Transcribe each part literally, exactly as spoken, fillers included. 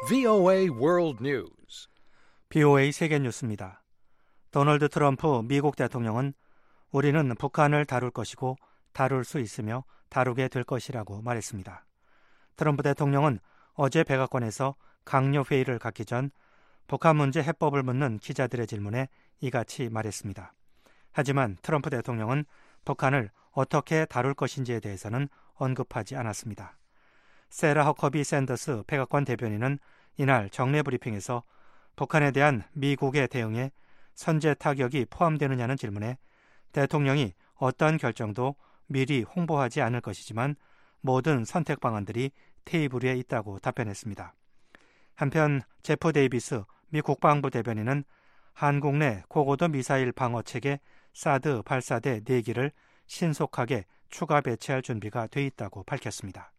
브이오에이 World News. 브이오에이 세계 뉴스입니다. 도널드 트럼프 미국 대통령은 우리는 북한을 다룰 것이고 다룰 수 있으며 다루게 될 것이라고 말했습니다. 트럼프 대통령은 어제 백악관에서 강요 회의를 갖기 전 북한 문제 해법을 묻는 기자들의 질문에 이같이 말했습니다. 하지만 트럼프 대통령은 북한을 어떻게 다룰 것인지에 대해서는 언급하지 않았습니다. 세라 허커비 샌더스 백악관 대변인은 이날 정례 브리핑에서 북한에 대한 미국의 대응에 선제 타격이 포함되느냐는 질문에 대통령이 어떤 결정도 미리 홍보하지 않을 것이지만 모든 선택 방안들이 테이블 위에 있다고 답변했습니다. 한편 제프 데이비스 미 국방부 대변인은 한국 내 고고도 미사일 방어 체계 사드 발사대 네 기를 신속하게 추가 배치할 준비가 돼 있다고 밝혔습니다.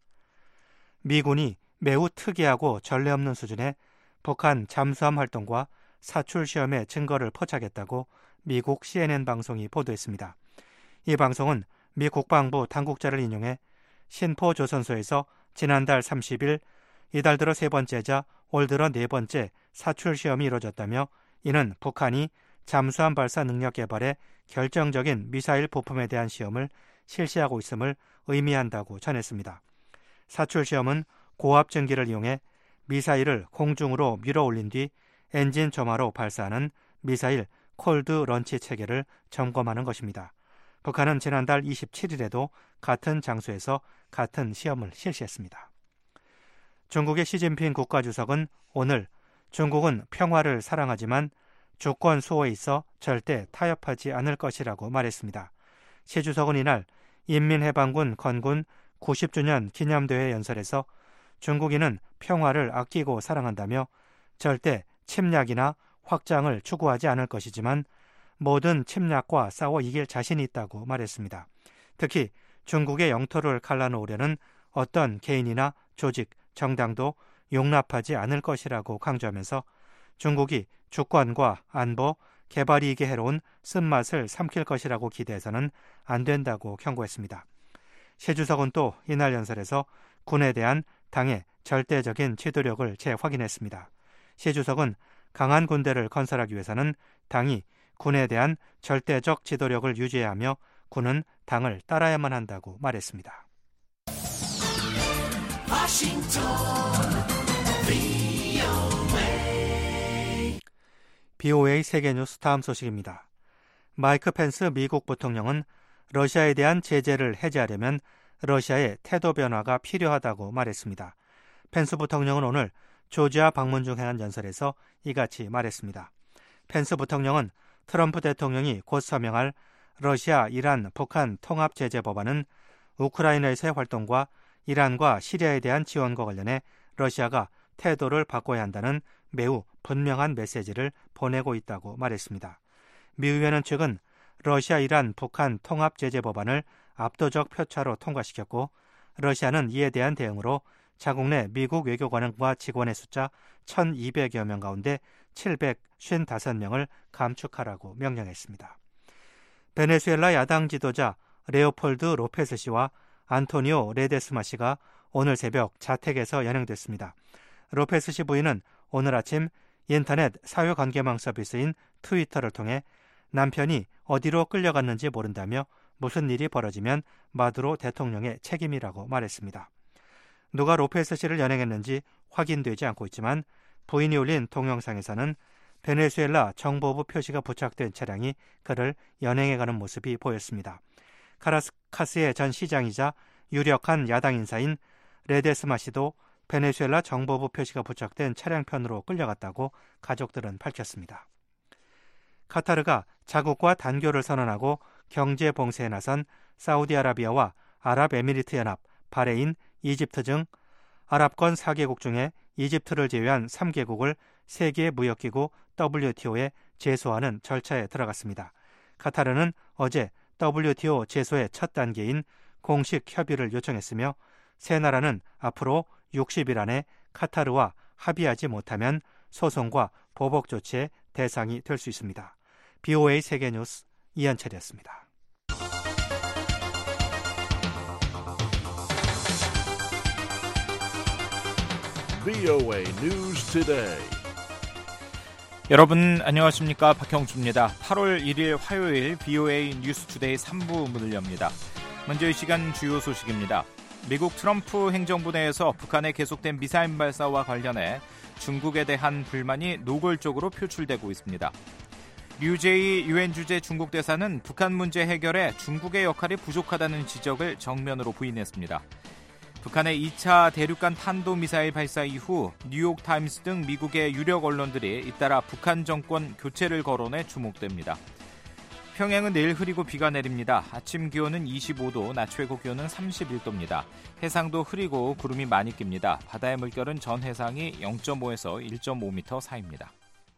미군이 매우 특이하고 전례 없는 수준의 북한 잠수함 활동과 사출 시험의 증거를 포착했다고 미국 씨엔엔 방송이 보도했습니다. 이 방송은 미 국방부 당국자를 인용해 신포조선소에서 지난달 삼십 일 이달 들어 세 번째자 올 들어 네 번째 사출 시험이 이루어졌다며 이는 북한이 잠수함 발사 능력 개발에 결정적인 미사일 부품에 대한 시험을 실시하고 있음을 의미한다고 전했습니다. 사출 시험은 고압 증기를 이용해 미사일을 공중으로 밀어 올린 뒤 엔진 점화로 발사하는 미사일 콜드 런치 체계를 점검하는 것입니다. 북한은 지난달 이십칠 일에도 같은 장소에서 같은 시험을 실시했습니다. 중국의 시진핑 국가주석은 오늘 중국은 평화를 사랑하지만 주권 수호에 있어 절대 타협하지 않을 것이라고 말했습니다. 시 주석은 이날 인민해방군 건군 구십 주년 기념대회 연설에서 중국인은 평화를 아끼고 사랑한다며 절대 침략이나 확장을 추구하지 않을 것이지만 모든 침략과 싸워 이길 자신이 있다고 말했습니다. 특히 중국의 영토를 갈라놓으려는 어떤 개인이나 조직, 정당도 용납하지 않을 것이라고 강조하면서 중국이 주권과 안보, 개발 이익에 해로운 쓴맛을 삼킬 것이라고 기대해서는 안 된다고 경고했습니다. 시 주석은 또 이날 연설에서 군에 대한 당의 절대적인 지도력을 재확인했습니다. 시 주석은 강한 군대를 건설하기 위해서는 당이 군에 대한 절대적 지도력을 유지해야 하며 군은 당을 따라야만 한다고 말했습니다. 워싱턴 브이오에이 브이오에이 세계뉴스 다음 소식입니다. 마이크 펜스 미국 부통령은 러시아에 대한 제재를 해제하려면 러시아의 태도 변화가 필요하다고 말했습니다. 펜스 부통령은 오늘 조지아 방문 중 한 연설에서 이같이 말했습니다. 펜스 부통령은 트럼프 대통령이 곧 서명할 러시아, 이란, 북한 통합 제재 법안은 우크라이나에서의 활동과 이란과 시리아에 대한 지원과 관련해 러시아가 태도를 바꿔야 한다는 매우 분명한 메시지를 보내고 있다고 말했습니다. 미 의회는 최근 러시아, 이란, 북한 통합 제재 법안을 압도적 표차로 통과시켰고 러시아는 이에 대한 대응으로 자국 내 미국 외교관과 직원의 숫자 천이백여 명 가운데 칠백오십오 명을 감축하라고 명령했습니다. 베네수엘라 야당 지도자 레오폴드 로페스 씨와 안토니오 레데스마 씨가 오늘 새벽 자택에서 연행됐습니다. 로페스 씨 부인은 오늘 아침 인터넷 사회관계망 서비스인 트위터를 통해 남편이 어디로 끌려갔는지 모른다며 무슨 일이 벌어지면 마두로 대통령의 책임이라고 말했습니다. 누가 로페스 씨를 연행했는지 확인되지 않고 있지만 부인이 올린 동영상에서는 베네수엘라 정보부 표시가 부착된 차량이 그를 연행해가는 모습이 보였습니다. 카라카스의 전 시장이자 유력한 야당 인사인 레데스마 씨도 베네수엘라 정보부 표시가 부착된 차량편으로 끌려갔다고 가족들은 밝혔습니다. 카타르가 자국과 단교를 선언하고 경제 봉쇄에 나선 사우디아라비아와 아랍에미리트 연합, 바레인, 이집트 등 아랍권 사 개국 중에 이집트를 제외한 삼 개국을 세계무역기구 더블유티오에 제소하는 절차에 들어갔습니다. 카타르는 어제 더블유티오 제소의 첫 단계인 공식 협의를 요청했으며 세 나라는 앞으로 육십 일 안에 카타르와 합의하지 못하면 소송과 보복 조치의 대상이 될 수 있습니다. 브이오에이 세계뉴스 이현철이었습니다. 브이오에이 News Today. 여러분 안녕하십니까, 박형주입니다. 팔월 일일 화요일 브이오에이 뉴스 투데이 삼 부 문을 엽니다. 먼저 이 시간 주요 소식입니다. 미국 트럼프 행정부 내에서 북한의 계속된 미사일 발사와 관련해 중국에 대한 불만이 노골적으로 표출되고 있습니다. 류제이 유엔 주재 중국 대사는 북한 문제 해결에 중국의 역할이 부족하다는 지적을 정면으로 부인했습니다. 북한의 이 차 대륙간 탄도미사일 발사 이후 뉴욕타임스 등 미국의 유력 언론들이 잇따라 북한 정권 교체를 거론해 주목됩니다. 평양은 내일 흐리고 비가 내립니다. 아침 기온은 이십오 도, 낮 최고 기온은 삼십일 도입니다. 해상도 흐리고 구름이 많이 낍니다. 바다의 물결은 전 해상이 영 점 오에서 일 점 오 미터 사이입니다.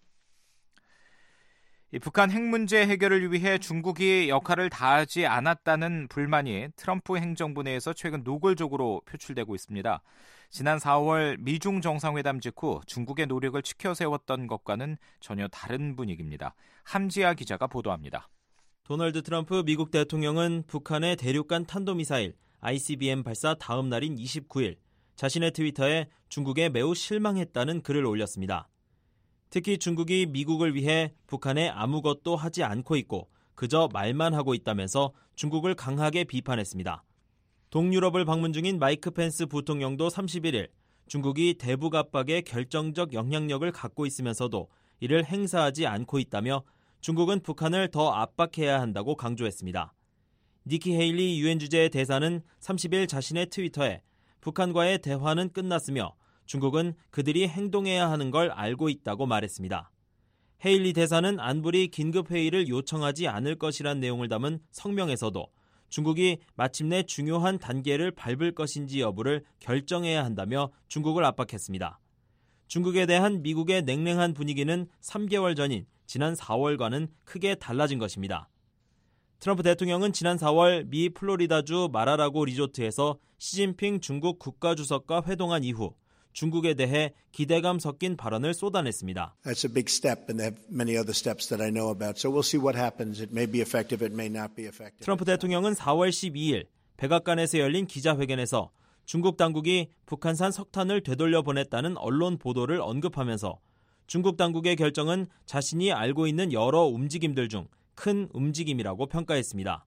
이 북한 핵 문제 해결을 위해 중국이 역할을 다하지 않았다는 불만이 트럼프 행정부 내에서 최근 노골적으로 표출되고 있습니다. 지난 사월 미중 정상회담 직후 중국의 노력을 치켜세웠던 것과는 전혀 다른 분위기입니다. 함지아 기자가 보도합니다. 도널드 트럼프 미국 대통령은 북한의 대륙간 탄도미사일 아이씨비엠 발사 다음 날인 이십구일 자신의 트위터에 중국에 매우 실망했다는 글을 올렸습니다. 특히 중국이 미국을 위해 북한에 아무것도 하지 않고 있고 그저 말만 하고 있다면서 중국을 강하게 비판했습니다. 동유럽을 방문 중인 마이크 펜스 부통령도 삼십일일 중국이 대북 압박에 결정적 영향력을 갖고 있으면서도 이를 행사하지 않고 있다며 중국은 북한을 더 압박해야 한다고 강조했습니다. 니키 헤일리 유엔 주재 대사는 삼십일 자신의 트위터에 북한과의 대화는 끝났으며 중국은 그들이 행동해야 하는 걸 알고 있다고 말했습니다. 헤일리 대사는 안보리 긴급회의를 요청하지 않을 것이란 내용을 담은 성명에서도 중국이 마침내 중요한 단계를 밟을 것인지 여부를 결정해야 한다며 중국을 압박했습니다. 중국에 대한 미국의 냉랭한 분위기는 삼 개월 전인 지난 사월과는 크게 달라진 것입니다. 트럼프 대통령은 지난 사월 미 플로리다주 마라라고 리조트에서 시진핑 중국 국가주석과 회동한 이후 중국에 대해 기대감 섞인 발언을 쏟아냈습니다. That's a big step and they have many other steps that I know about. So we'll see what happens. It may be effective, it may not be effective. 트럼프 대통령은 사월 십이일 백악관에서 열린 기자회견에서 중국 당국이 북한산 석탄을 되돌려 보냈다는 언론 보도를 언급하면서 중국 당국의 결정은 자신이 알고 있는 여러 움직임들 중 큰 움직임이라고 평가했습니다.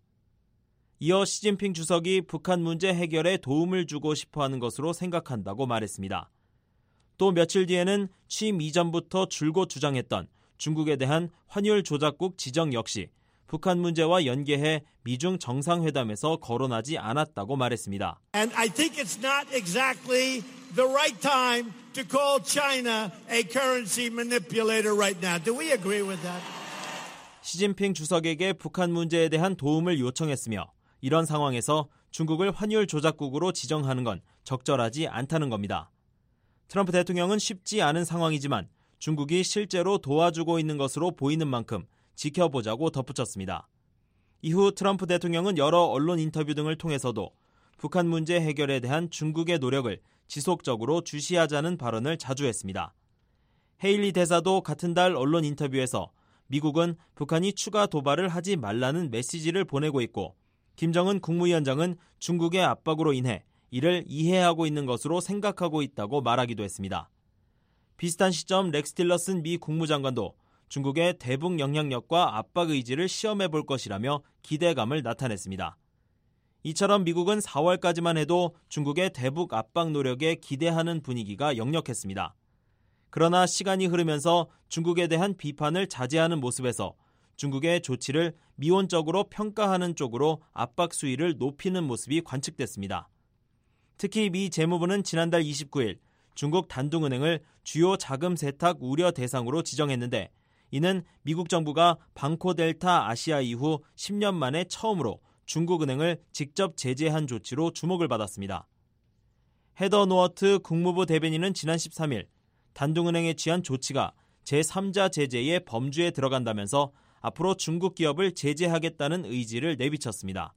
이어 시진핑 주석이 북한 문제 해결에 도움을 주고 싶어하는 것으로 생각한다고 말했습니다. 또 며칠 뒤에는 취임 이전부터 줄곧 주장했던 중국에 대한 환율 조작국 지정 역시 북한 문제와 연계해 미중 정상회담에서 거론하지 않았다고 말했습니다. And I think it's not exactly the right time to call China a currency manipulator right now. Do we agree with that? 시진핑 주석에게 북한 문제에 대한 도움을 요청했으며 이런 상황에서 중국을 환율 조작국으로 지정하는 건 적절하지 않다는 겁니다. 트럼프 대통령은 쉽지 않은 상황이지만 중국이 실제로 도와주고 있는 것으로 보이는 만큼 지켜보자고 덧붙였습니다. 이후 트럼프 대통령은 여러 언론 인터뷰 등을 통해서도 북한 문제 해결에 대한 중국의 노력을 지속적으로 주시하자는 발언을 자주 했습니다. 헤일리 대사도 같은 달 언론 인터뷰에서 미국은 북한이 추가 도발을 하지 말라는 메시지를 보내고 있고 김정은 국무위원장은 중국의 압박으로 인해 이를 이해하고 있는 것으로 생각하고 있다고 말하기도 했습니다. 비슷한 시점 렉스 틸러슨 미 국무장관도 중국의 대북 영향력과 압박 의지를 시험해 볼 것이라며 기대감을 나타냈습니다. 이처럼 미국은 사월까지만 해도 중국의 대북 압박 노력에 기대하는 분위기가 역력했습니다. 그러나 시간이 흐르면서 중국에 대한 비판을 자제하는 모습에서 중국의 조치를 미온적으로 평가하는 쪽으로 압박 수위를 높이는 모습이 관측됐습니다. 특히 미 재무부는 지난달 이십구일 중국 단둥은행을 주요 자금 세탁 우려 대상으로 지정했는데 이는 미국 정부가 방코델타 아시아 이후 십 년 만에 처음으로 중국은행을 직접 제재한 조치로 주목을 받았습니다. 헤더 노어트 국무부 대변인은 지난 십삼일 단둥은행에 취한 조치가 제삼자 제재의 범주에 들어간다면서 앞으로 중국 기업을 제재하겠다는 의지를 내비쳤습니다.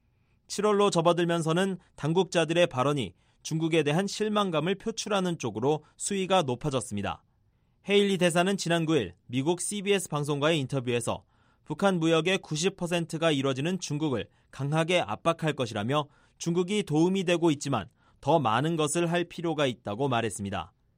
칠월로 접어들면서는 당국자들의 발언이 중국에 대한 실망감을 표출하는 쪽으로 수위가 높아졌습니다. 헤일리 대사는 지난 구일 미국 씨비에스 방송과의 인터뷰에서 북한 무역의 구십 퍼센트가 이뤄지는 중국을 강하게 압박할 것이라며 중국이 도움이 되고 있지만 더 많은 것을 할 필요가 있다고 말했습니다.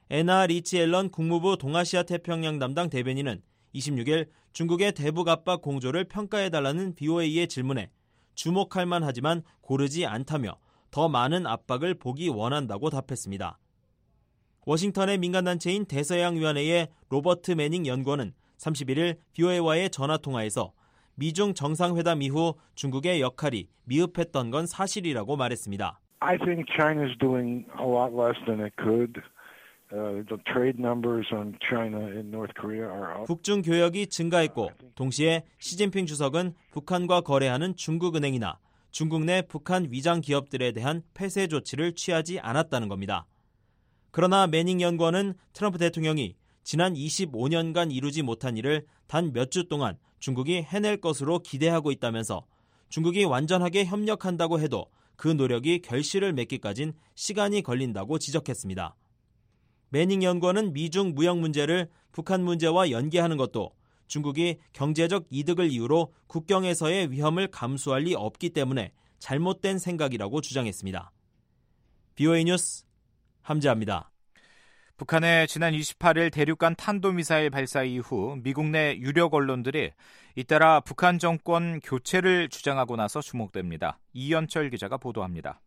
애나 리치 앨런 국무부 동아시아 태평양 담당 대변인은 이십육일 중국의 대북 압박 공조를 평가해달라는 비오에이의 질문에 주목할 만하지만 고르지 않다며 더 많은 압박을 보기 원한다고 답했습니다. 워싱턴의 민간단체인 대서양위원회의 로버트 매닝 연구원은 삼십일일 비오에이와의 전화통화에서 미중 정상회담 이후 중국의 역할이 미흡했던 건 사실이라고 말했습니다. I think China is doing a lot less than it could. Uh, the trade numbers on China and North Korea are up. 북중 교역이 증가했고 동시에 시진핑 주석은 북한과 거래하는 중국은행이나 중국 내 북한 위장 기업들에 대한 폐쇄 조치를 취하지 않았다는 겁니다. 그러나 매닝 연구원은 트럼프 대통령이 지난 이십오 년간 이루지 못한 일을 단 몇 주 동안 중국이 해낼 것으로 기대하고 있다면서 중국이 완전하게 협력한다고 해도 그 노력이 결실을 맺기까진 시간이 걸린다고 지적했습니다. 매닝 연구원은 미중 무역 문제를 북한 문제와 연계하는 것도 중국이 경제적 이득을 이유로 국경에서의 위험을 감수할 리 없기 때문에 잘못된 생각이라고 주장했습니다. 비오에이 뉴스 함재합니다. 북한의 지난 이십팔일 대륙간 탄도미사일 발사 이후 미국 내 유력 언론들이 잇따라 북한 정권 교체를 주장하고 나서 주목됩니다. 이현철 기자가 보도합니다.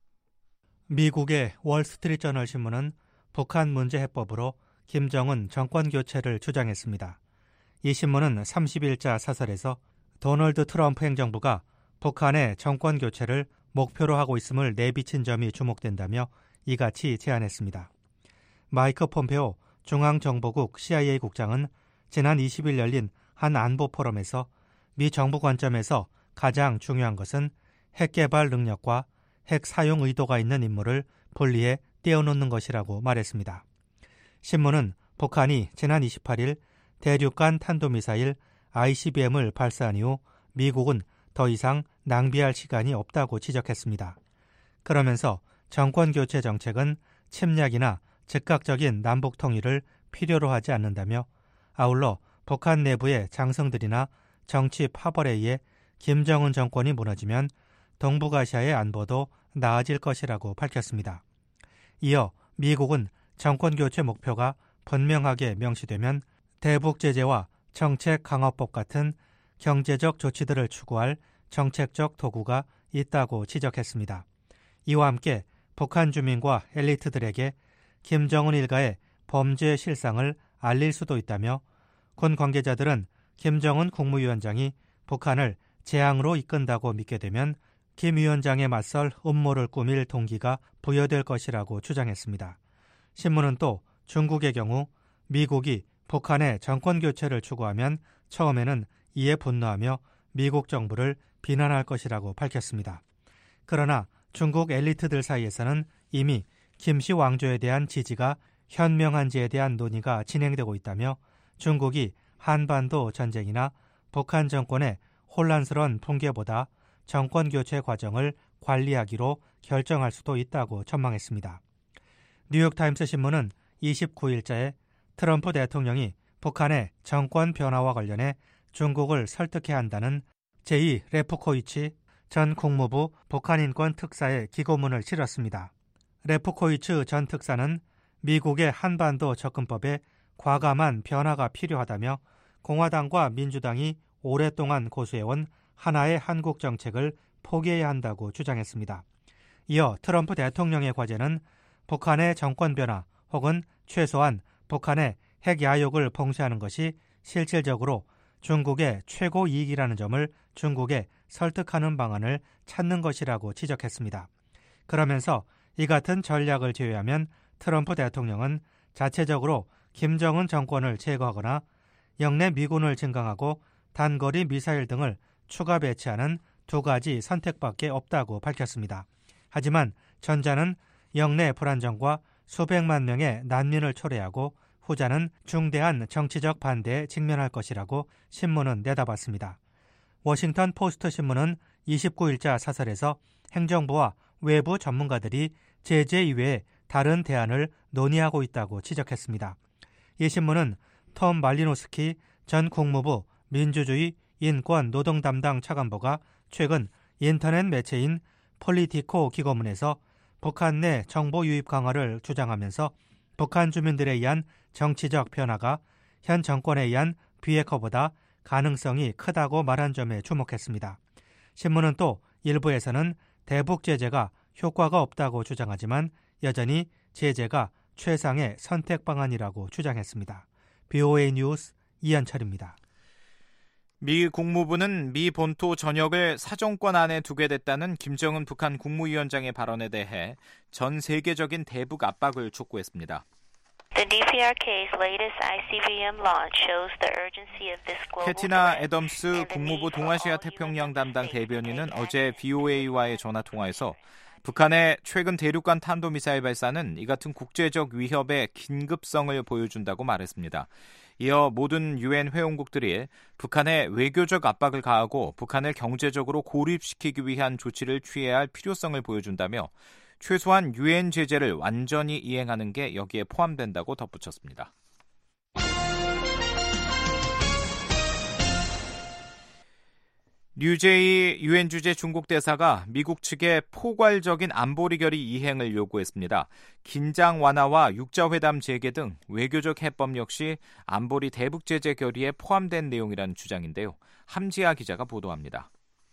미국의 월스트리트저널 신문은 북한 문제 해법으로 김정은 정권 교체를 주장했습니다. 이 신문은 삼십일자 사설에서 도널드 트럼프 행정부가 북한의 정권 교체를 목표로 하고 있음을 내비친 점이 주목된다며 이같이 제안했습니다. 마이크 폼페오 중앙정보국 씨아이에이 국장은 지난 이십일 열린 한 안보 포럼에서 미 정부 관점에서 가장 중요한 것은 핵 개발 능력과 핵 사용 의도가 있는 인물을 분리해 떼어놓는 것이라고 말했습니다. 신문은 북한이 지난 이십팔일 대륙간 탄도미사일 아이씨비엠을 발사한 이후 미국은 더 이상 낭비할 시간이 없다고 지적했습니다. 그러면서 정권교체 정책은 침략이나 즉각적인 남북 통일을 필요로 하지 않는다며 아울러 북한 내부의 장성들이나 정치 파벌에 의해 김정은 정권이 무너지면 동북아시아의 안보도 나아질 것이라고 밝혔습니다. 이어 미국은 정권교체 목표가 분명하게 명시되면 대북 제재와 정책 강화법 같은 경제적 조치들을 추구할 정책적 도구가 있다고 지적했습니다. 이와 함께 북한 주민과 엘리트들에게 김정은 일가의 범죄 실상을 알릴 수도 있다며 군 관계자들은 김정은 국무위원장이 북한을 재앙으로 이끈다고 믿게 되면 김 위원장에 맞설 음모를 꾸밀 동기가 부여될 것이라고 주장했습니다. 신문은 또 중국의 경우 미국이 북한의 정권교체를 추구하면 처음에는 이에 분노하며 미국 정부를 비난할 것이라고 밝혔습니다. 그러나 중국 엘리트들 사이에서는 이미 김씨 왕조에 대한 지지가 현명한지에 대한 논의가 진행되고 있다며 중국이 한반도 전쟁이나 북한 정권의 혼란스러운 붕괴보다 정권교체 과정을 관리하기로 결정할 수도 있다고 전망했습니다. 뉴욕타임스 신문은 이십구일자에 트럼프 대통령이 북한의 정권 변화와 관련해 중국을 설득해야 한다는 제이 레프코이치 전 국무부 북한인권 특사의 기고문을 실었습니다. 레프코이츠 전 특사는 미국의 한반도 접근법에 과감한 변화가 필요하다며 공화당과 민주당이 오랫동안 고수해온 하나의 한국 정책을 포기해야 한다고 주장했습니다. 이어 트럼프 대통령의 과제는 북한의 정권 변화 혹은 최소한 북한의 핵 야욕을 봉쇄하는 것이 실질적으로 중국의 최고 이익이라는 점을 중국에 설득하는 방안을 찾는 것이라고 지적했습니다. 그러면서 이 같은 전략을 제외하면 트럼프 대통령은 자체적으로 김정은 정권을 제거하거나 영내 미군을 증강하고 단거리 미사일 등을 추가 배치하는 두 가지 선택밖에 없다고 밝혔습니다. 하지만 전자는 영내 불안정과 수백만 명의 난민을 초래하고 후자는 중대한 정치적 반대에 직면할 것이라고 신문은 내다봤습니다. 워싱턴 포스트 신문은 이십구일자 사설에서 행정부와 외부 전문가들이 제재 이외에 다른 대안을 논의하고 있다고 지적했습니다. 이 신문은 톰 말리노스키 전 국무부 민주주의 인권 노동 담당 차관보가 최근 인터넷 매체인 폴리티코 기고문에서 북한 내 정보 유입 강화를 주장하면서 북한 주민들에 의한 정치적 변화가 현 정권에 의한 비핵화보다 가능성이 크다고 말한 점에 주목했습니다. 신문은 또 일부에서는 대북 제재가 효과가 없다고 주장하지만 여전히 제재가 최상의 선택 방안이라고 주장했습니다. 비오에이 뉴스 이현철입니다. 미 국무부는 미 본토 전역을 사정권 안에 두게 됐다는 김정은 북한 국무위원장의 발언에 대해 전 세계적인 대북 압박을 촉구했습니다. The 디피알케이's latest 아이씨비엠 launch shows the urgency of this global 캐티나 threat 애덤스 and the 국무부 need for 동아시아 all 태평양 U N 담당 member states to 대변인은 take 어제 active 비오에이와의 전화 통화에서 북한의 최근 대륙간 탄도미사일 발사는 이 같은 국제적 위협의 긴급성을 보여준다고 말했습니다. 이어 모든 유엔 회원국들이 북한의 외교적 압박을 가하고 북한을 경제적으로 고립시키기 위한 조치를 취해야 할 필요성을 보여준다며 최소한 유엔 제재를 완전히 이행하는 게 여기에 포함된다고 덧붙였습니다. 류제이 유엔 주재 중국 대사가 미국 측에 포괄적인 안보리 결의 이행을 요구했습니다. 긴장 완화와 육자회담 재개 등 외교적 해법 역시 안보리 대북 제재 결의에 포함된 내용이라는 주장인데요. 함지아 기자가 보도합니다.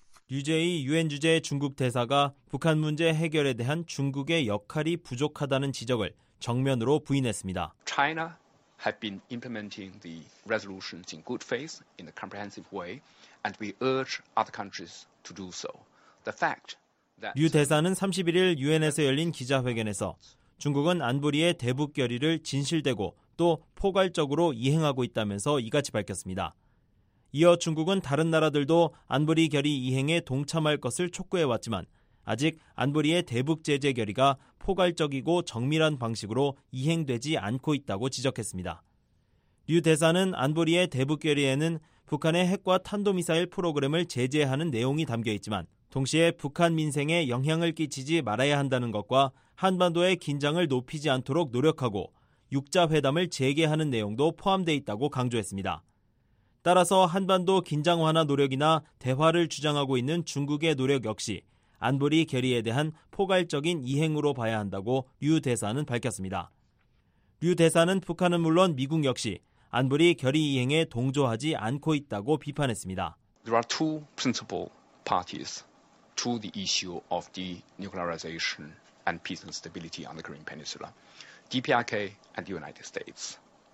류제이 유엔 주재 중국 대사가 북한 문제 해결에 대한 중국의 역할이 부족하다는 지적을 정면으로 부인했습니다. China have been implementing the resolutions in good faith in a comprehensive way. And we urge other countries to do so. The fact that 류 대사는 삼십일 일 유엔에서 열린 기자회견에서 중국은 안보리의 대북 결의를 진실되고 또 포괄적으로 이행하고 있다면서 이같이 밝혔습니다. 이어 중국은 다른 나라들도 안보리 결의 이행에 동참할 것을 촉구해왔지만 아직 안보리의 대북 제재 결의가 포괄적이고 정밀한 방식으로 이행되지 않고 있다고 지적했습니다. 류 대사는 안보리의 대북 결의에는 북한의 핵과 탄도미사일 프로그램을 제재하는 내용이 담겨 있지만 동시에 북한 민생에 영향을 끼치지 말아야 한다는 것과 한반도의 긴장을 높이지 않도록 노력하고 육자회담을 재개하는 내용도 포함되어 있다고 강조했습니다. 따라서 한반도 긴장 완화 노력이나 대화를 주장하고 있는 중국의 노력 역시 안보리 결의에 대한 포괄적인 이행으로 봐야 한다고 류 대사는 밝혔습니다. 류 대사는 북한은 물론 미국 역시 안보리 결의 이행에 동조하지 않고 있다고 비판했습니다. There are two principal parties to the issue of denuclearization and peace and stability on the Korean Peninsula, 디피알케이 and the United States.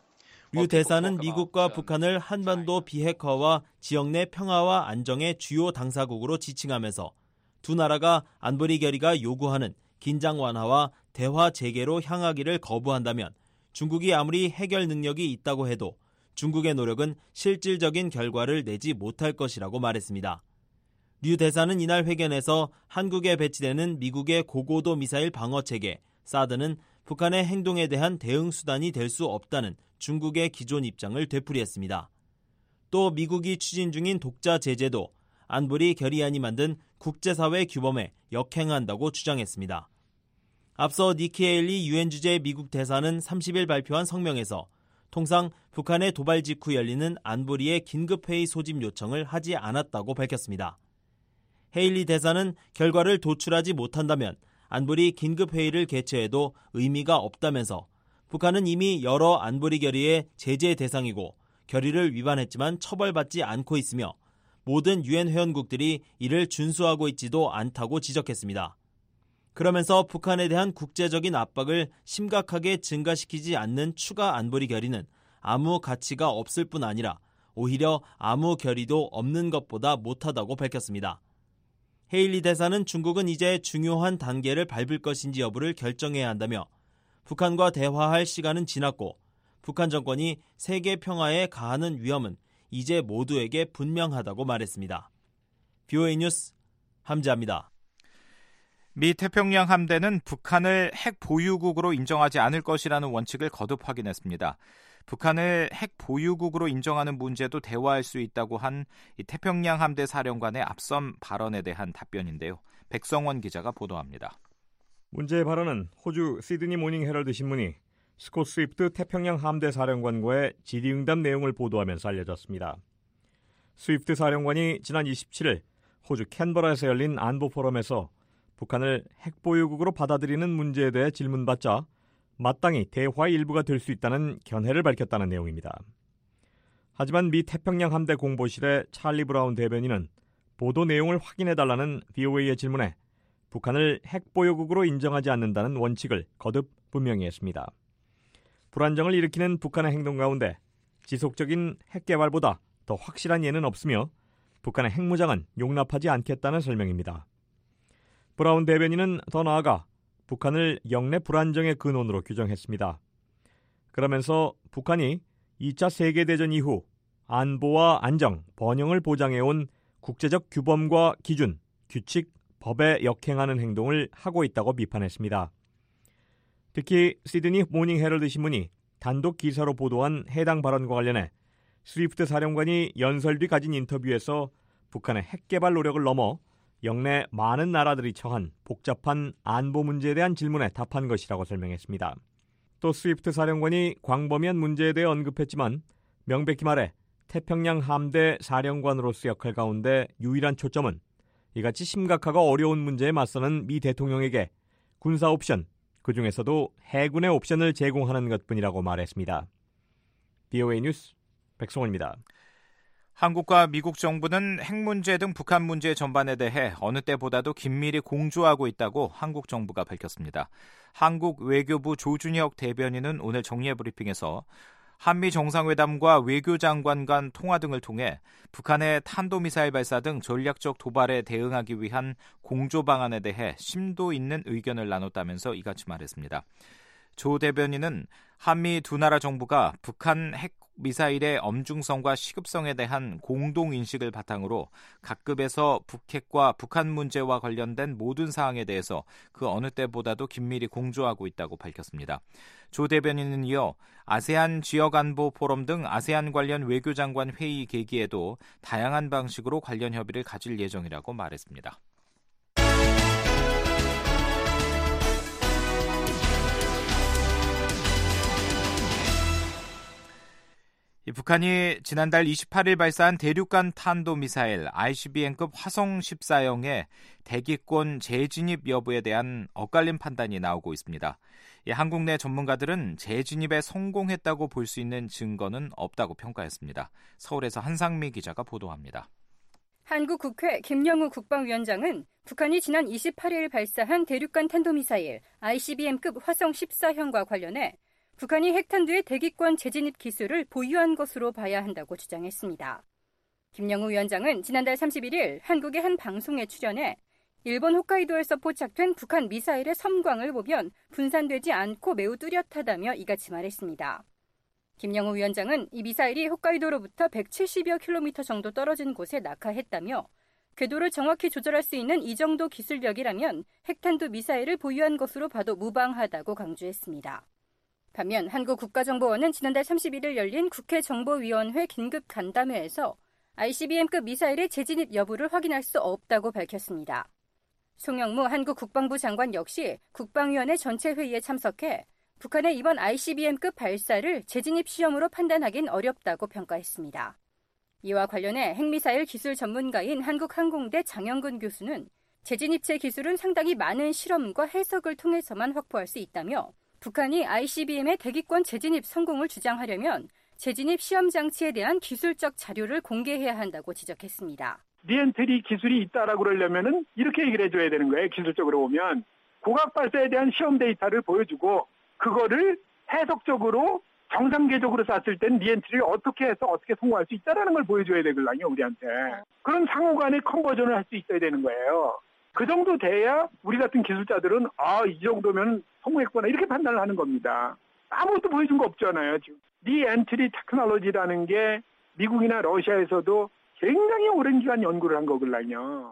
류 대사는 미국과 북한을 한반도 비핵화와 지역 내 평화와 안정의 주요 당사국으로 지칭하면서 두 나라가 안보리 결의가 요구하는 긴장 완화와 대화 재개로 향하기를 거부한다면 중국이 아무리 해결 능력이 있다고 해도 중국의 노력은 실질적인 결과를 내지 못할 것이라고 말했습니다. 류 대사는 이날 회견에서 한국에 배치되는 미국의 고고도 미사일 방어체계 사드는 북한의 행동에 대한 대응 수단이 될 수 없다는 중국의 기존 입장을 되풀이했습니다. 또 미국이 추진 중인 독자 제재도 안보리 결의안이 만든 국제사회 규범에 역행한다고 주장했습니다. 앞서 니키 헤일리 유엔 주재 미국 대사는 삼십 일 발표한 성명에서 통상 북한의 도발 직후 열리는 안보리의 긴급회의 소집 요청을 하지 않았다고 밝혔습니다. 헤일리 대사는 결과를 도출하지 못한다면 안보리 긴급회의를 개최해도 의미가 없다면서 북한은 이미 여러 안보리 결의의 제재 대상이고 결의를 위반했지만 처벌받지 않고 있으며 모든 유엔 회원국들이 이를 준수하고 있지도 않다고 지적했습니다. 그러면서 북한에 대한 국제적인 압박을 심각하게 증가시키지 않는 추가 안보리 결의는 아무 가치가 없을 뿐 아니라 오히려 아무 결의도 없는 것보다 못하다고 밝혔습니다. 헤일리 대사는 중국은 이제 중요한 단계를 밟을 것인지 여부를 결정해야 한다며 북한과 대화할 시간은 지났고 북한 정권이 세계 평화에 가하는 위험은 이제 모두에게 분명하다고 말했습니다. 비오에이 뉴스 함지아입니다. 미 태평양 함대는 북한을 핵 보유국으로 인정하지 않을 것이라는 원칙을 거듭 확인했습니다. 북한을 핵 보유국으로 인정하는 문제도 대화할 수 있다고 한 이 태평양 함대 사령관의 앞선 발언에 대한 답변인데요. 백성원 기자가 보도합니다. 문제의 발언은 호주 시드니 모닝 헤럴드 신문이 스콧 스위프트 태평양 함대 사령관과의 질의응답 내용을 보도하면서 알려졌습니다. 스위프트 사령관이 지난 이십칠 일 호주 캔버라에서 열린 안보 포럼에서 북한을 핵보유국으로 받아들이는 문제에 대해 질문받자 마땅히 대화의 일부가 될 수 있다는 견해를 밝혔다는 내용입니다. 하지만 미 태평양 함대 공보실의 찰리 브라운 대변인은 보도 내용을 확인해달라는 브이오에이의 질문에 북한을 핵보유국으로 인정하지 않는다는 원칙을 거듭 분명히 했습니다. 불안정을 일으키는 북한의 행동 가운데 지속적인 핵 개발보다 더 확실한 예는 없으며 북한의 핵무장은 용납하지 않겠다는 설명입니다. 브라운 대변인은 더 나아가 북한을 영내 불안정의 근원으로 규정했습니다. 그러면서 북한이 이 차 세계대전 이후 안보와 안정, 번영을 보장해온 국제적 규범과 기준, 규칙, 법에 역행하는 행동을 하고 있다고 비판했습니다. 특히 시드니 모닝 헤럴드 신문이 단독 기사로 보도한 해당 발언과 관련해 스위프트 사령관이 연설 뒤 가진 인터뷰에서 북한의 핵 개발 노력을 넘어 영내 많은 나라들이 처한 복잡한 안보 문제에 대한 질문에 답한 것이라고 설명했습니다. 또 스위프트 사령관이 광범위한 문제에 대해 언급했지만 명백히 말해 태평양 함대 사령관으로서 역할 가운데 유일한 초점은 이같이 심각하고 어려운 문제에 맞서는 미 대통령에게 군사 옵션, 그중에서도 해군의 옵션을 제공하는 것뿐이라고 말했습니다. 브이오에이 뉴스 백성원입니다. 한국과 미국 정부는 핵 문제 등 북한 문제 전반에 대해 어느 때보다도 긴밀히 공조하고 있다고 한국 정부가 밝혔습니다. 한국 외교부 조준혁 대변인은 오늘 정례 브리핑에서 한미 정상회담과 외교장관 간 통화 등을 통해 북한의 탄도미사일 발사 등 전략적 도발에 대응하기 위한 공조 방안에 대해 심도 있는 의견을 나눴다면서 이같이 말했습니다. 조 대변인은 한미 두 나라 정부가 북한 핵 미사일의 엄중성과 시급성에 대한 공동인식을 바탕으로 각급에서 북핵과 북한 문제와 관련된 모든 사항에 대해서 그 어느 때보다도 긴밀히 공조하고 있다고 밝혔습니다. 조 대변인은 이어 아세안 지역안보 포럼 등 아세안 관련 외교장관 회의 계기에도 다양한 방식으로 관련 협의를 가질 예정이라고 말했습니다. 북한이 지난달 이십팔 일 발사한 대륙간 탄도미사일 아이씨비엠급 화성 십사형의 대기권 재진입 여부에 대한 엇갈린 판단이 나오고 있습니다. 한국 내 전문가들은 재진입에 성공했다고 볼 수 있는 증거는 없다고 평가했습니다. 서울에서 한상미 기자가 보도합니다. 한국 국회 김영우 국방위원장은 북한이 지난 이십팔 일 발사한 대륙간 탄도미사일 아이씨비엠급 화성 십사형과 관련해 북한이 핵탄두의 대기권 재진입 기술을 보유한 것으로 봐야 한다고 주장했습니다. 김영우 위원장은 지난달 삼십일 일 한국의 한 방송에 출연해 일본 홋카이도에서 포착된 북한 미사일의 섬광을 보면 분산되지 않고 매우 뚜렷하다며 이같이 말했습니다. 김영우 위원장은 이 미사일이 홋카이도로부터 백칠십여 킬로미터 정도 떨어진 곳에 낙하했다며 궤도를 정확히 조절할 수 있는 이 정도 기술력이라면 핵탄두 미사일을 보유한 것으로 봐도 무방하다고 강조했습니다. 반면 한국국가정보원은 지난달 삼십일 일 열린 국회 정보위원회 긴급 간담회에서 아이씨비엠급 미사일의 재진입 여부를 확인할 수 없다고 밝혔습니다. 송영무 한국 국방부 장관 역시 국방위원회 전체 회의에 참석해 북한의 이번 아이씨비엠급 발사를 재진입 시험으로 판단하긴 어렵다고 평가했습니다. 이와 관련해 핵미사일 기술 전문가인 한국항공대 장영근 교수는 재진입체 기술은 상당히 많은 실험과 해석을 통해서만 확보할 수 있다며 북한이 아이씨비엠의 대기권 재진입 성공을 주장하려면 재진입 시험 장치에 대한 기술적 자료를 공개해야 한다고 지적했습니다. 리엔트리 기술이 있다라고 그러려면은 이렇게 얘기를 해줘야 되는 거예요. 기술적으로 보면 고각 발사에 대한 시험 데이터를 보여주고 그거를 해석적으로 정상계적으로 쐈을 땐 리엔트리를 어떻게 해서 어떻게 성공할 수 있다라는 걸 보여줘야 되거든요, 우리한테. 그런 상호간의 컨버전을 할 수 있어야 되는 거예요. 그 정도 돼야 우리 같은 기술자들은 아, 이 정도면 성공했구나 이렇게 판단을 하는 겁니다. 아무것도 보여준 거 없잖아요. 지금 리엔트리 테크놀로지라는 게 미국이나 러시아에서도 굉장히 오랜 기간 연구를 한 거거든요.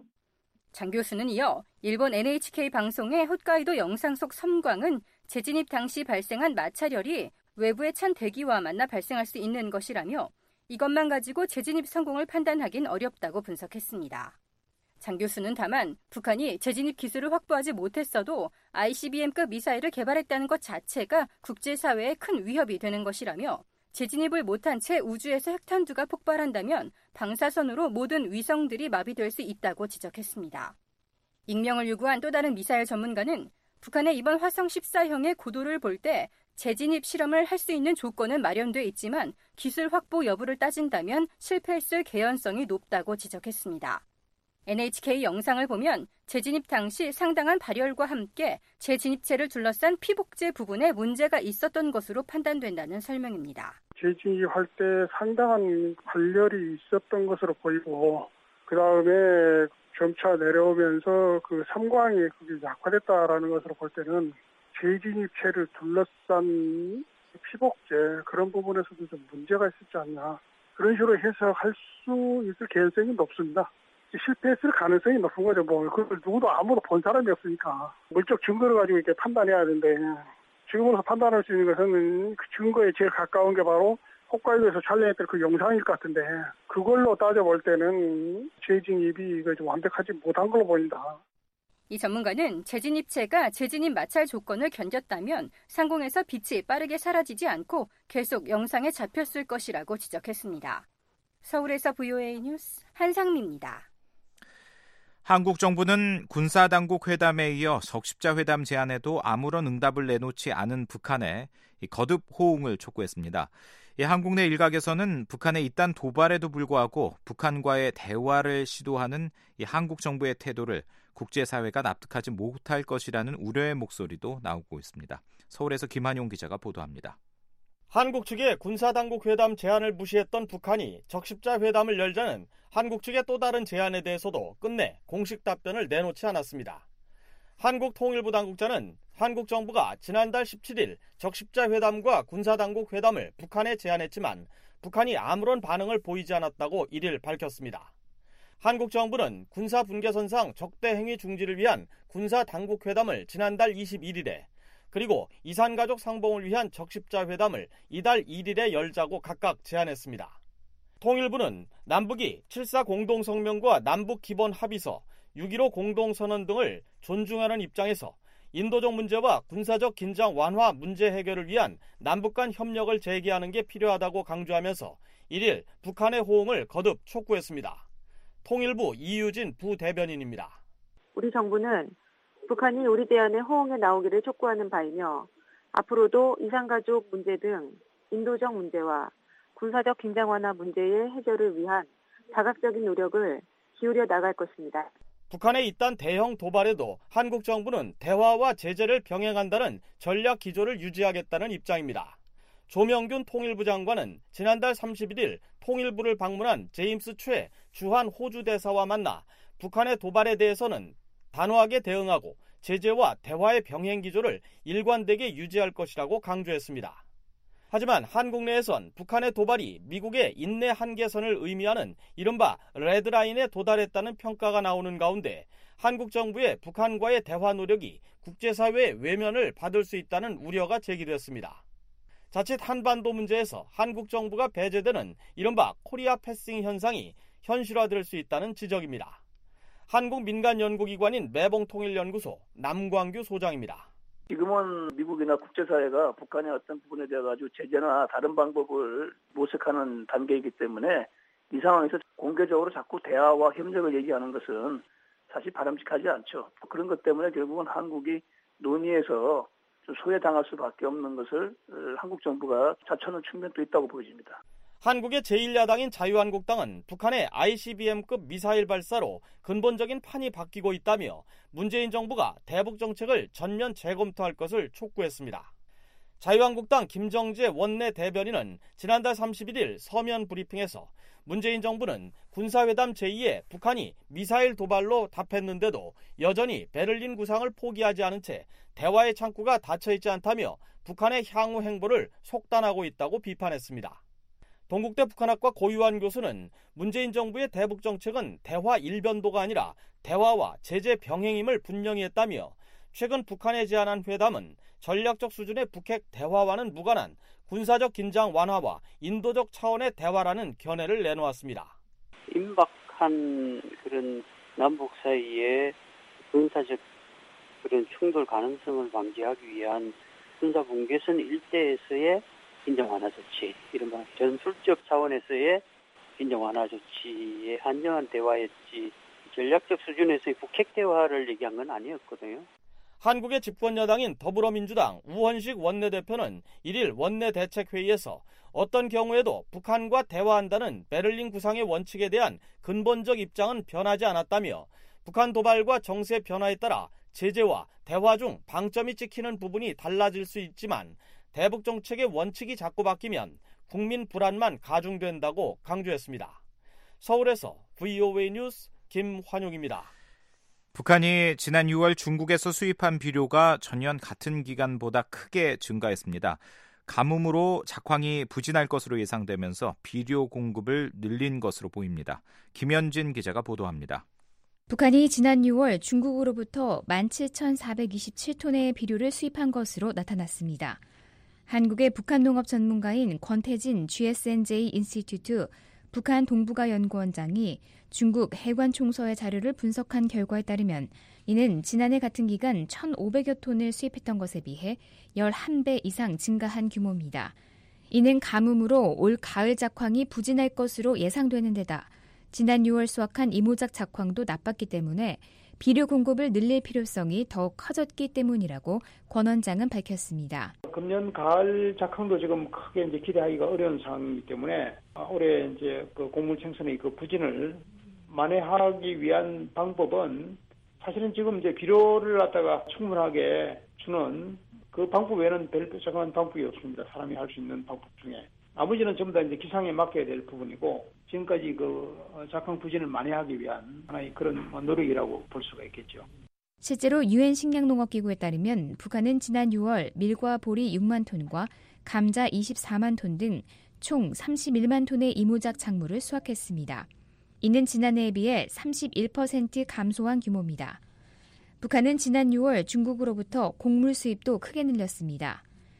장 교수는 이어 일본 엔에이치케이 방송의 홋카이도 영상 속 섬광은 재진입 당시 발생한 마찰열이 외부의 찬 대기와 만나 발생할 수 있는 것이라며 이것만 가지고 재진입 성공을 판단하긴 어렵다고 분석했습니다. 장 교수는 다만 북한이 재진입 기술을 확보하지 못했어도 아이씨비엠급 미사일을 개발했다는 것 자체가 국제사회에 큰 위협이 되는 것이라며 재진입을 못한 채 우주에서 핵탄두가 폭발한다면 방사선으로 모든 위성들이 마비될 수 있다고 지적했습니다. 익명을 요구한 또 다른 미사일 전문가는 북한의 이번 화성 십사형의 고도를 볼 때 재진입 실험을 할 수 있는 조건은 마련돼 있지만 기술 확보 여부를 따진다면 실패했을 개연성이 높다고 지적했습니다. 엔에이치케이 영상을 보면 재진입 당시 상당한 발열과 함께 재진입체를 둘러싼 피복제 부분에 문제가 있었던 것으로 판단된다는 설명입니다. 재진입할 때 상당한 발열이 있었던 것으로 보이고 그 다음에 점차 내려오면서 그 삼광이 그게 약화됐다라는 것으로 볼 때는 재진입체를 둘러싼 피복제 그런 부분에서도 좀 문제가 있었지 않나 그런 식으로 해석할 수 있을 개연성이 높습니다. 실패했을 가능성이 높은 거죠. 뭐 그걸 누구도 아무도 본 사람이 없으니까 물적 증거를 가지고 이렇게 판단해야 하는데 지금으로서 판단할 수 있는 것은 그 증거에 제일 가까운 게 바로 홋카이도에서 촬영했던 그 영상일 것 같은데 그걸로 따져볼 때는 재진입이 이거 좀 완벽하지 못한 걸로 보인다. 이 전문가는 재진입체가 재진입 마찰 조건을 견뎠다면 상공에서 빛이 빠르게 사라지지 않고 계속 영상에 잡혔을 것이라고 지적했습니다. 서울에서 브이오에이 뉴스 한상미입니다. 한국 정부는 군사당국 회담에 이어 적십자 회담 제안에도 아무런 응답을 내놓지 않은 북한에 거듭 호응을 촉구했습니다. 한국 내 일각에서는 북한의 이딴 도발에도 불구하고 북한과의 대화를 시도하는 한국 정부의 태도를 국제사회가 납득하지 못할 것이라는 우려의 목소리도 나오고 있습니다. 서울에서 김한용 기자가 보도합니다. 한국 측의 군사당국 회담 제안을 무시했던 북한이 적십자 회담을 열자는 한국 측의 또 다른 제안에 대해서도 끝내 공식 답변을 내놓지 않았습니다. 한국통일부 당국자는 한국 정부가 지난달 십칠일 적십자 회담과 군사당국 회담을 북한에 제안했지만 북한이 아무런 반응을 보이지 않았다고 이를 밝혔습니다. 한국 정부는 군사분계선상 적대행위 중지를 위한 군사당국 회담을 지난달 이십일일에 그리고 이산가족 상봉을 위한 적십자 회담을 이달 일일에 열자고 각각 제안했습니다. 통일부는 남북이 칠사 공동성명과 남북기본합의서, 육점일오 공동선언 등을 존중하는 입장에서 인도적 문제와 군사적 긴장 완화 문제 해결을 위한 남북 간 협력을 재개하는 게 필요하다고 강조하면서 일일 북한의 호응을 거듭 촉구했습니다. 통일부 이유진 부대변인입니다. 우리 정부는 북한이 우리 대안에 호응해 나오기를 촉구하는 바이며 앞으로도 이산가족 문제 등 인도적 문제와 군사적 긴장 완화 문제의 해결을 위한 다각적인 노력을 기울여 나갈 것입니다. 북한의 이딴 대형 도발에도 한국 정부는 대화와 제재를 병행한다는 전략 기조를 유지하겠다는 입장입니다. 조명균 통일부 장관은 지난달 삼십일일 통일부를 방문한 제임스 최 주한 호주 대사와 만나 북한의 도발에 대해서는 단호하게 대응하고 제재와 대화의 병행 기조를 일관되게 유지할 것이라고 강조했습니다. 하지만 한국 내에선 북한의 도발이 미국의 인내 한계선을 의미하는 이른바 레드라인에 도달했다는 평가가 나오는 가운데 한국 정부의 북한과의 대화 노력이 국제사회의 외면을 받을 수 있다는 우려가 제기됐습니다. 자칫 한반도 문제에서 한국 정부가 배제되는 이른바 코리아 패싱 현상이 현실화될 수 있다는 지적입니다. 한국 민간 연구기관인 매봉통일연구소 남광규 소장입니다. 지금은 미국이나 국제사회가 북한의 어떤 부분에 대해 가지고 제재나 다른 방법을 모색하는 단계이기 때문에 이 상황에서 공개적으로 자꾸 대화와 협력을 얘기하는 것은 사실 바람직하지 않죠. 그런 것 때문에 결국은 한국이 논의에서 소외당할 수밖에 없는 것을 한국 정부가 자처하는 측면도 있다고 보여집니다. 한국의 제일 야당인 자유한국당은 북한의 아이씨비엠급 미사일 발사로 근본적인 판이 바뀌고 있다며 문재인 정부가 대북 정책을 전면 재검토할 것을 촉구했습니다. 자유한국당 김정재 원내 대변인은 지난달 삼십일일 서면 브리핑에서 문재인 정부는 군사회담 제의에 북한이 미사일 도발로 답했는데도 여전히 베를린 구상을 포기하지 않은 채 대화의 창구가 닫혀있지 않다며 북한의 향후 행보를 속단하고 있다고 비판했습니다. 동국대 북한학과 고유한 교수는 문재인 정부의 대북 정책은 대화 일변도가 아니라 대화와 제재 병행임을 분명히 했다며 최근 북한에 제안한 회담은 전략적 수준의 북핵 대화와는 무관한 군사적 긴장 완화와 인도적 차원의 대화라는 견해를 내놓았습니다. 임박한 그런 남북 사이의 군사적 그런 충돌 가능성을 방지하기 위한 군사분계선 일대에서의 긴장 완화 조치, 이른바 전술적 차원에서의 긴장 완화 조치의 안정한 대화였지 전략적 수준에서의 북핵 대화를 얘기한 건 아니었거든요. 한국의 집권여당인 더불어민주당 우헌식 원내대표는 일일 원내대책회의에서 어떤 경우에도 북한과 대화한다는 베를린 구상의 원칙에 대한 근본적 입장은 변하지 않았다며 북한 도발과 정세 변화에 따라 제재와 대화 중 방점이 찍히는 부분이 달라질 수 있지만 대북 정책의 원칙이 자꾸 바뀌면 국민 불안만 가중된다고 강조했습니다. 서울에서 브이오에이 뉴스 김환용입니다. 북한이 지난 유월 중국에서 수입한 비료가 전년 같은 기간보다 크게 증가했습니다. 가뭄으로 작황이 부진할 것으로 예상되면서 비료 공급을 늘린 것으로 보입니다. 김현진 기자가 보도합니다. 북한이 지난 유월 중국으로부터 만 칠천사백이십칠 톤의 비료를 수입한 것으로 나타났습니다. 한국의 북한 농업 전문가인 권태진 지에스엔제이 인스티튜트 북한 동북아 연구원장이 중국 해관 총서의 자료를 분석한 결과에 따르면 이는 지난해 같은 기간 천오백여 톤을 수입했던 것에 비해 십일 배 이상 증가한 규모입니다. 이는 가뭄으로 올 가을 작황이 부진할 것으로 예상되는 데다 지난 유월 수확한 이모작 작황도 나빴기 때문에 비료 공급을 늘릴 필요성이 더욱 커졌기 때문이라고 권 원장은 밝혔습니다. 금년 가을 작황도 지금 크게 이제 기대하기가 어려운 상황이기 때문에 올해 이제 그 곡물 생산의 그 부진을 만회하기 위한 방법은 사실은 지금 이제 비료를 갖다가 충분하게 주는 그 방법 외에는 별 정한 방법이 없습니다. 사람이 할 수 있는 방법 중에. 나머지는 전부 다 이제 기상에 맡겨야 될 부분이고 지금까지 그 작황 부진을 만회하기 위한 하나의 그런 노력이라고 볼 수가 있겠죠. 실제로 유엔 식량농업기구에 따르면 북한은 지난 유월 밀과 보리 육만 톤과 감자 이십사만 톤 등 총 삼십일만 톤의 이모작 작물을 수확했습니다. 이는 지난해에 비해 삼십일 퍼센트 감소한 규모입니다. 북한은 지난 유월 중국으로부터 곡물 수입도 크게 늘렸습니다.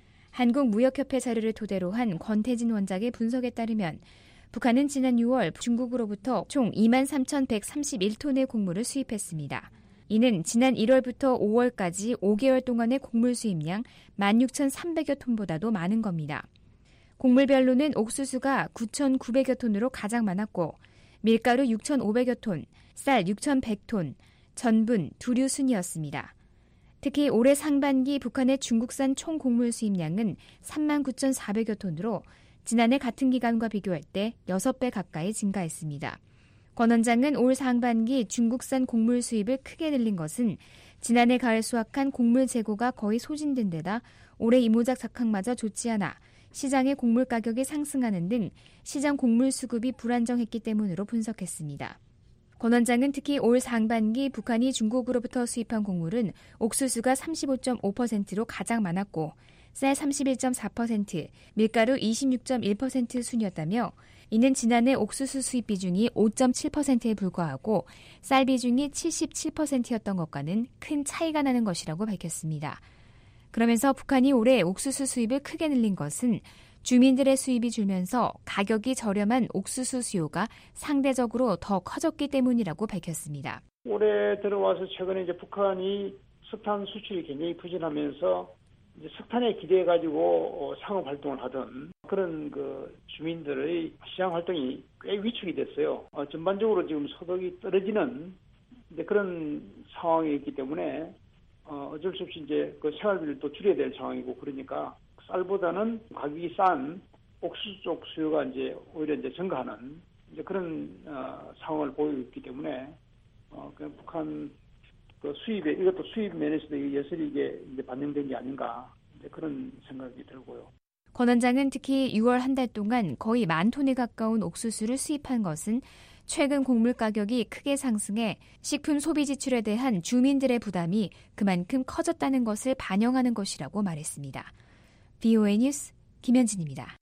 한국무역협회 자료를 토대로 한 권태진 원장의 분석에 따르면 북한은 지난 유월 중국으로부터 총 이만 삼천백삼십일 톤의 곡물을 수입했습니다. 이는 지난 일월부터 오월까지 오 개월 동안의 곡물 수입량 만 육천삼백여 톤보다도 많은 겁니다. 곡물별로는 옥수수가 구천구백여 톤으로 가장 많았고 밀가루 육천오백여 톤, 쌀 육천백 톤, 전분, 두류 순이었습니다. 특히 올해 상반기 북한의 중국산 총 곡물 수입량은 삼만 구천사백여 톤으로 지난해 같은 기간과 비교할 때 여섯 배 가까이 증가했습니다. 권 원장은 올 상반기 중국산 곡물 수입을 크게 늘린 것은 지난해 가을 수확한 곡물 재고가 거의 소진된 데다 올해 이모작 작황마저 좋지 않아 시장의 곡물 가격이 상승하는 등 시장 곡물 수급이 불안정했기 때문으로 분석했습니다. 권 원장은 특히 올 상반기 북한이 중국으로부터 수입한 곡물은 옥수수가 삼십오 점 오 퍼센트로 가장 많았고 쌀 삼십일 점 사 퍼센트, 밀가루 이십육 점 일 퍼센트 순이었다며 이는 지난해 옥수수 수입 비중이 오 점 칠 퍼센트에 불과하고 쌀 비중이 칠십칠 퍼센트였던 것과는 큰 차이가 나는 것이라고 밝혔습니다. 그러면서 북한이 올해 옥수수 수입을 크게 늘린 것은 주민들의 수입이 줄면서 가격이 저렴한 옥수수 수요가 상대적으로 더 커졌기 때문이라고 밝혔습니다. 올해 들어와서 최근에 이제 북한이 석탄 수출이 굉장히 부진하면서 이제 석탄에 기대해가지고 상업 활동을 하던 그런 그 주민들의 시장 활동이 꽤 위축이 됐어요. 어, 전반적으로 지금 소득이 떨어지는 이제 그런 상황이기 때문에 어, 어쩔 수 없이 이제 그 생활비를 또 줄여야 될 상황이고 그러니까 쌀보다는 가격이 싼 옥수수 쪽 수요가 이제 오히려 이제 증가하는 이제 그런 어, 상황을 보이고 있기 때문에 어, 그 북한 그 수입에 이것도 수입 면에서도 여슬이 이게 이제 반영된 게 아닌가 이제 그런 생각이 들고요. 권 원장은 특히 유월 한 달 동안 거의 만 톤에 가까운 옥수수를 수입한 것은 최근 곡물 가격이 크게 상승해 식품 소비 지출에 대한 주민들의 부담이 그만큼 커졌다는 것을 반영하는 것이라고 말했습니다. 브이오에이 뉴스 김현진입니다.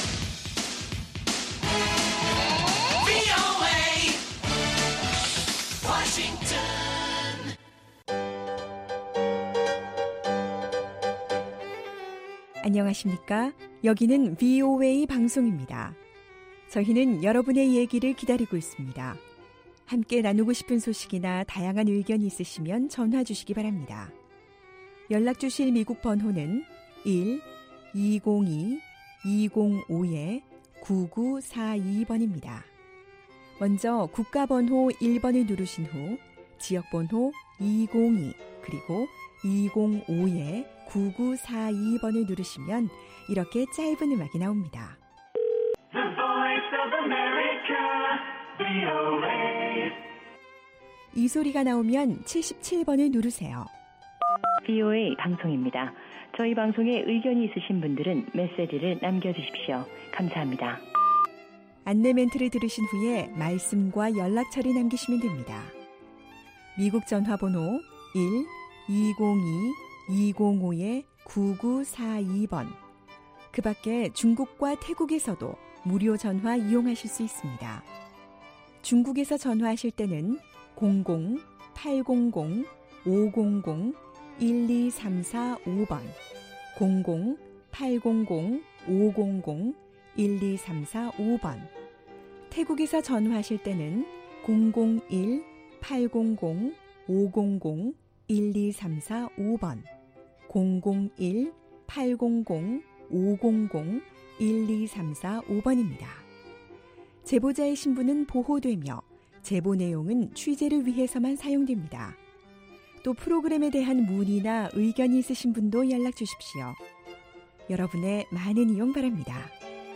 안녕하십니까? 여기는 브이오에이 방송입니다. 저희는 여러분의 얘기를 기다리고 있습니다. 함께 나누고 싶은 소식이나 다양한 의견이 있으시면 전화 주시기 바랍니다. 연락 주실 미국 번호는 일 이공이 이공오 구구사이 번입니다. 먼저 국가번호 일 번을 누르신 후 지역번호 이공이 그리고 이공오 구구사이 번을 누르시면 이렇게 짧은 음악이 나옵니다. The Voice of America, 브이오에이. 이 소리가 나오면 칠십칠 번을 누르세요. 브이오에이 방송입니다. 저희 방송에 의견이 있으신 분들은 메시지를 남겨주십시오. 감사합니다. 안내 멘트를 들으신 후에 말씀과 연락처를 남기시면 됩니다. 미국 전화번호 일 이공이 이공오 구구사이 번. 그 밖에 중국과 태국에서도 무료 전화 이용하실 수 있습니다. 중국에서 전화하실 때는 공공 팔공공 오공공 일이삼사오 번, 공공 팔공공 오공공 일이삼사오 번. 태국에서 전화하실 때는 공공일 팔공공 오공공 일이삼사오 번, 공공일 팔공공 오공공 일이삼사오 번입니다. 제보자의 신분은 보호되며 제보 내용은 취재를 위해서만 사용됩니다. 또 프로그램에 대한 문의나 의견이 있으신 분도 연락 주십시오. 여러분의 많은 이용 바랍니다.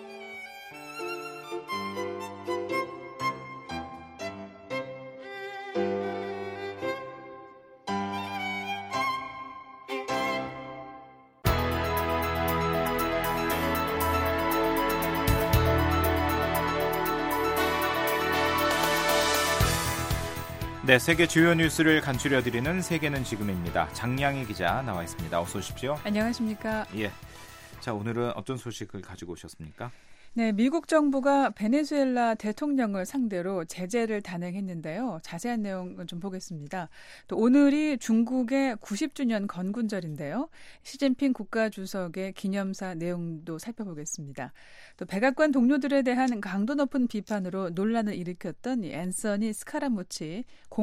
네, 세계 주요 뉴스를 간추려드리는 세계는 지금입니다. 장량희 기자 나와 있습니다. 어서 오십시오. 안녕하십니까? 예. 자, 오늘은 어떤 소식을 가지고 오셨습니까? 네, 미국 정부가 베네수엘라 대통령을 상대로 제재를 단행했는데요. 자세한 내용을 좀 보겠습니다. 또 오늘이 중국의 구십 주년 건군절인데요. 시진핑 국가주석의 기념사 내용도 살펴보겠습니다. 또 백악관 동료들에 대한 강도 높은 비판으로 논란을 일으켰던 이 앤서니 스카라무치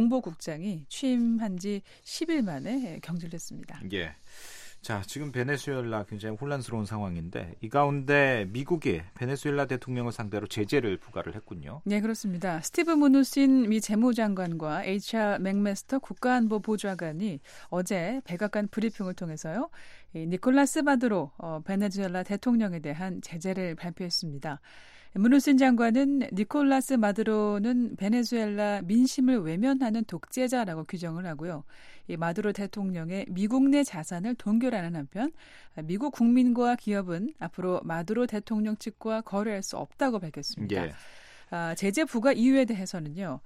공보국장이 취임한 지 십 일 만에 경질됐습니다. 예. 자, 지금 베네수엘라 굉장히 혼란스러운 상황인데 이 가운데 미국이 베네수엘라 대통령을 상대로 제재를 부과를 했군요. 네, 그렇습니다. 스티브 무누신 미 재무장관과 에이치알 맥메스터 국가안보보좌관이 어제 백악관 브리핑을 통해서요. 이 니콜라스 마두로 어, 베네수엘라 대통령에 대한 제재를 발표했습니다. 무누신 장관은 니콜라스 마두로는 베네수엘라 민심을 외면하는 독재자라고 규정을 하고요. 이 마두로 대통령의 미국 내 자산을 동결하는 한편 미국 국민과 기업은 앞으로 마두로 대통령 측과 거래할 수 없다고 밝혔습니다. 예. 아, 제재 부과 이유에 대해서는요.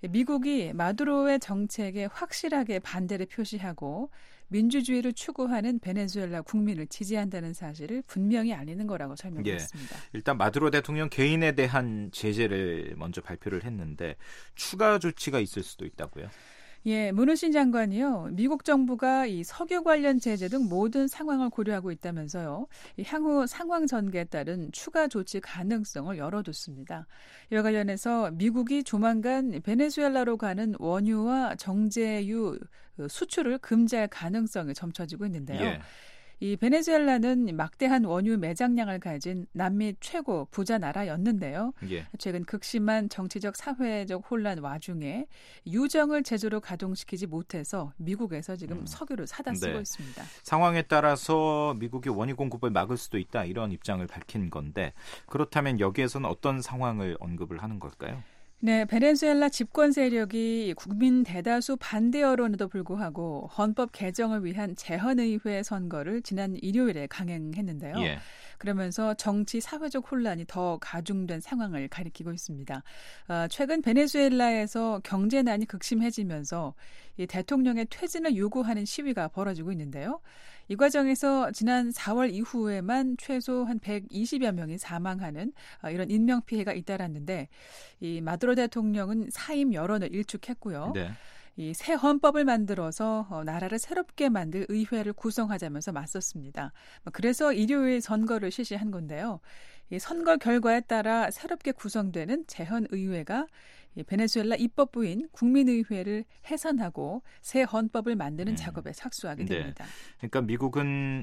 미국이 마두로의 정책에 확실하게 반대를 표시하고 민주주의를 추구하는 베네수엘라 국민을 지지한다는 사실을 분명히 알리는 거라고 설명했습니다. 예, 일단 마두로 대통령 개인에 대한 제재를 먼저 발표를 했는데 추가 조치가 있을 수도 있다고요? 예, 무누신 장관이요. 미국 정부가 이 석유 관련 제재 등 모든 상황을 고려하고 있다면서요. 이 향후 상황 전개에 따른 추가 조치 가능성을 열어뒀습니다. 이와 관련해서 미국이 조만간 베네수엘라로 가는 원유와 정제유 수출을 금지할 가능성이 점쳐지고 있는데요. 예. 이 베네수엘라는 막대한 원유 매장량을 가진 남미 최고 부자 나라였는데요. 예. 최근 극심한 정치적 사회적 혼란 와중에 유정을 제조로 가동시키지 못해서 미국에서 지금 음. 석유를 사다 쓰고 네. 있습니다. 상황에 따라서 미국이 원유 공급을 막을 수도 있다 이런 입장을 밝힌 건데 그렇다면 여기에서는 어떤 상황을 언급을 하는 걸까요? 네, 베네수엘라 집권 세력이 국민 대다수 반대 여론에도 불구하고 헌법 개정을 위한 재헌의회 선거를 지난 일요일에 강행했는데요. 예. 그러면서 정치 사회적 혼란이 더 가중된 상황을 가리키고 있습니다. 어, 최근 베네수엘라에서 경제난이 극심해지면서 이 대통령의 퇴진을 요구하는 시위가 벌어지고 있는데요. 이 과정에서 지난 사월 이후에만 최소 한 백이십여 명이 사망하는 이런 인명피해가 잇따랐는데 이 마두로 대통령은 사임 여론을 일축했고요. 네. 이 새 헌법을 만들어서 나라를 새롭게 만들 의회를 구성하자면서 맞섰습니다. 그래서 일요일 선거를 실시한 건데요. 이 선거 결과에 따라 새롭게 구성되는 재헌의회가 베네수엘라 입법부인 국민의회를 해산하고 새 헌법을 만드는 음. 작업에 착수하게 됩니다. 네. 그러니까 미국은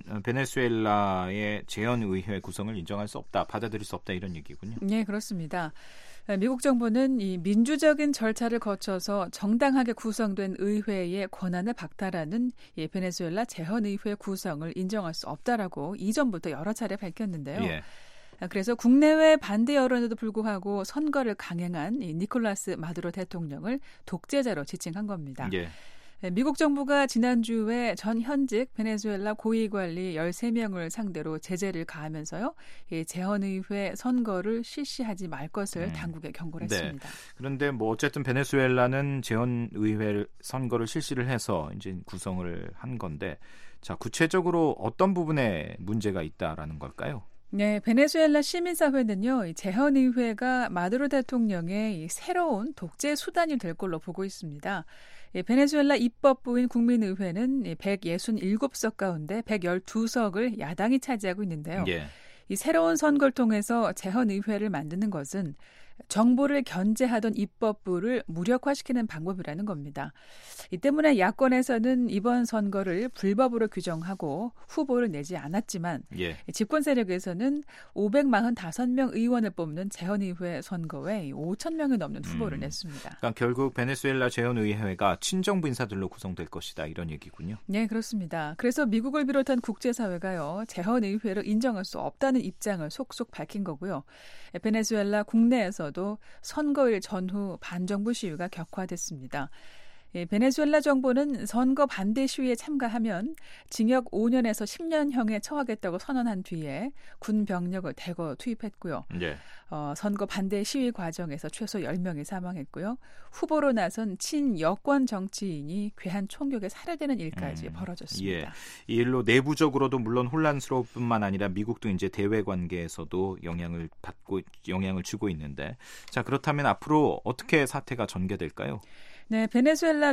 베네수엘라의 재헌의회 구성을 인정할 수 없다, 받아들일 수 없다 이런 얘기군요. 네, 그렇습니다. 미국 정부는 이 민주적인 절차를 거쳐서 정당하게 구성된 의회의 권한을 박탈하는 이 베네수엘라 재헌의회 구성을 인정할 수 없다라고 이전부터 여러 차례 밝혔는데요. 예. 그래서 국내외 반대 여론에도 불구하고 선거를 강행한 이 니콜라스 마두로 대통령을 독재자로 지칭한 겁니다. 예. 미국 정부가 지난주에 전 현직 베네수엘라 고위관리 열세 명을 상대로 제재를 가하면서요, 이 재헌의회 선거를 실시하지 말 것을 음. 당국에 경고를 네. 했습니다. 그런데 뭐 어쨌든 베네수엘라는 재헌의회 선거를 실시를 해서 이제 구성을 한 건데, 자 구체적으로 어떤 부분에 문제가 있다라는 걸까요? 네, 베네수엘라 시민사회는요, 이 재헌의회가 마두로 대통령의 이 새로운 독재 수단이 될 걸로 보고 있습니다. 이 베네수엘라 입법부인 국민의회는 백육십칠 석 가운데 백십이 석을 야당이 차지하고 있는데요. 예. 이 새로운 선거를 통해서 재헌의회를 만드는 것은 정부를 견제하던 입법부를 무력화시키는 방법이라는 겁니다. 이 때문에 야권에서는 이번 선거를 불법으로 규정하고 후보를 내지 않았지만 예. 집권 세력에서는 오백사십오 명 의원을 뽑는 재헌의회 선거에 오천 명이 넘는 후보를 음. 냈습니다. 그러니까 결국 베네수엘라 재헌의회가 친정부 인사들로 구성될 것이다 이런 얘기군요. 네, 그렇습니다. 그래서 미국을 비롯한 국제사회가요, 재헌의회를 인정할 수 없다는 입장을 속속 밝힌 거고요. 베네수엘라 국내에서도 선거일 전후 반정부 시위가 격화됐습니다. 예, 베네수엘라 정부는 선거 반대 시위에 참가하면 징역 오 년에서 십 년형에 처하겠다고 선언한 뒤에 군 병력을 대거 투입했고요. 예. 어, 선거 반대 시위 과정에서 최소 열 명이 사망했고요. 후보로 나선 친여권 정치인이 괴한 총격에 살해되는 일까지 음, 벌어졌습니다. 예. 이 일로 내부적으로도 물론 혼란스러울 뿐만 아니라 미국도 이제 대외 관계에서도 영향을 받고 영향을 주고 있는데, 자 그렇다면 앞으로 어떻게 사태가 전개될까요? 네, 베네수엘라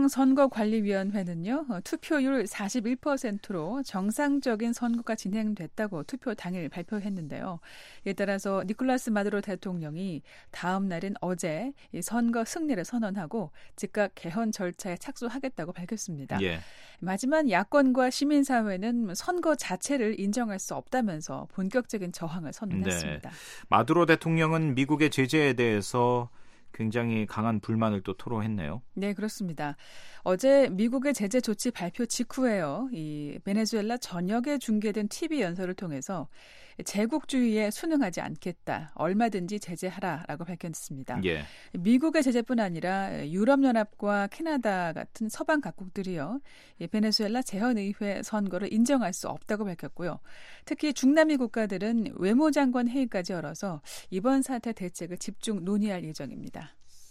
중앙선거관리위원회는요, 투표율 사십일 퍼센트로 정상적인 선거가 진행됐다고 투표 당일 발표했는데요. 이에 따라서 니콜라스 마두로 대통령이 다음 날인 어제 이 선거 승리를 선언하고 즉각 개헌 절차에 착수하겠다고 밝혔습니다. 예. 하지만 야권과 시민사회는 선거 자체를 인정할 수 없다면서 본격적인 저항을 선언했습니다. 네. 마두로 대통령은 미국의 제재에 대해서 굉장히 강한 불만을 또 토로했네요. 네, 그렇습니다. 어제 미국의 제재 조치 발표 직후에요, 이 베네수엘라 전역에 중계된 티비 연설을 통해서 제국주의에 순응하지 않겠다, 얼마든지 제재하라라고 밝혔습니다. 예. 미국의 제재뿐 아니라 유럽연합과 캐나다 같은 서방 각국들이요, 이 베네수엘라 재헌의회 선거를 인정할 수 없다고 밝혔고요. 특히 중남미 국가들은 외무장관 회의까지 열어서 이번 사태 대책을 집중 논의할 예정입니다.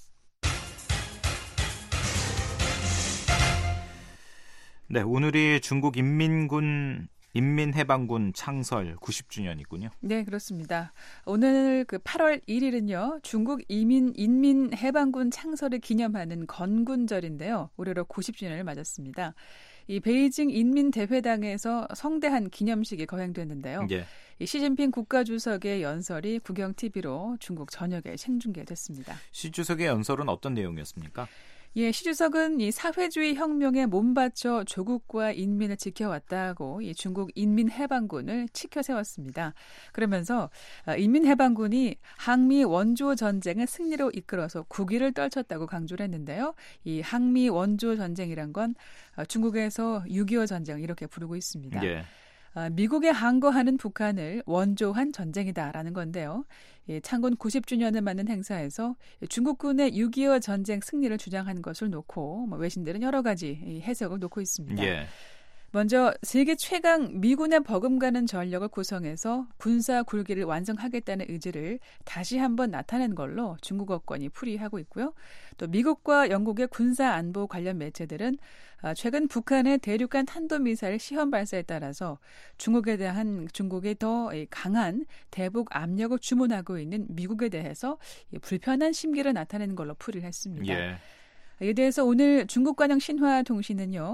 네, 오늘이 중국 인민군 인민해방군 창설 구십 주년이군요. 네, 그렇습니다. 오늘 그 팔월 일일은요, 중국 이민 인민해방군 창설을 기념하는 건군절인데요. 올해로 구십 주년을 맞았습니다. 이 베이징 인민대회당에서 성대한 기념식이 거행됐는데요. 예. 이 시진핑 국가주석의 연설이 국영티비로 중국 전역에 생중계됐습니다. 시 주석의 연설은 어떤 내용이었습니까? 예, 시 주석은 이 사회주의 혁명에 몸바쳐 조국과 인민을 지켜왔다고 이 중국 인민해방군을 치켜 세웠습니다. 그러면서 인민해방군이 항미 원조 전쟁을 승리로 이끌어서 국위를 떨쳤다고 강조를 했는데요. 이 항미 원조 전쟁이란 건 중국에서 육이오 전쟁 이렇게 부르고 있습니다. 예. 미국에 항거하는 북한을 원조한 전쟁이다라는 건데요. 창건 구십 주년을 맞는 행사에서 중국군의 육이오 전쟁 승리를 주장한 것을 놓고 외신들은 여러 가지 해석을 놓고 있습니다. 예. 먼저 세계 최강 미군의 버금가는 전력을 구성해서 군사 굴기를 완성하겠다는 의지를 다시 한번 나타낸 걸로 중국어권이 풀이하고 있고요. 또 미국과 영국의 군사 안보 관련 매체들은 최근 북한의 대륙간 탄도미사일 시험 발사에 따라서 중국에 대한 중국의 더 강한 대북 압력을 주문하고 있는 미국에 대해서 불편한 심기를 나타내는 걸로 풀이를 했습니다. 예. 이에 대해서 오늘 중국 관영 신화통신은요,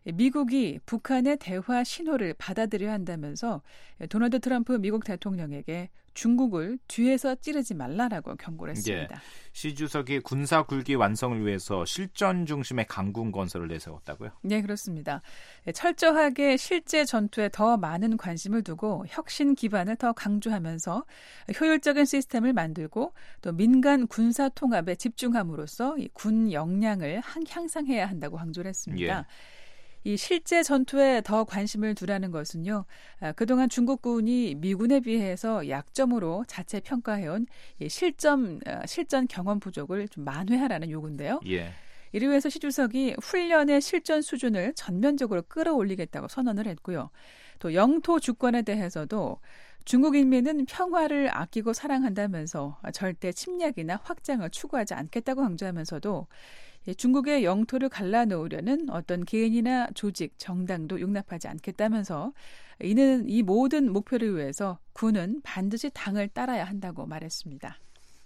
미국이 북한의 대화 신호를 받아들여야 한다면서 도널드 트럼프 미국 대통령에게 중국을 뒤에서 찌르지 말라라고 경고를 했습니다. 예, 시 주석이 군사 굴기 완성을 위해서 실전 중심의 강군 건설을 내세웠다고요? 네, 그렇습니다. 철저하게 실제 전투에 더 많은 관심을 두고 혁신 기반을 더 강조하면서 효율적인 시스템을 만들고 또 민간 군사 통합에 집중함으로써 이 군 역량을 향상해야 한다고 강조를 했습니다. 예. 이 실제 전투에 더 관심을 두라는 것은요. 그동안 중국군이 미군에 비해서 약점으로 자체 평가해온 이 실전, 실전 경험 부족을 좀 만회하라는 요구인데요. 예. 이를 위해서 시 주석이 훈련의 실전 수준을 전면적으로 끌어올리겠다고 선언을 했고요. 또 영토 주권에 대해서도 중국 인민은 평화를 아끼고 사랑한다면서 절대 침략이나 확장을 추구하지 않겠다고 강조하면서도 중국의 영토를 갈라놓으려는 어떤 개인이나 조직, 정당도 용납하지 않겠다면서 이는 이 모든 목표를 위해서 군은 반드시 당을 따라야 한다고 말했습니다.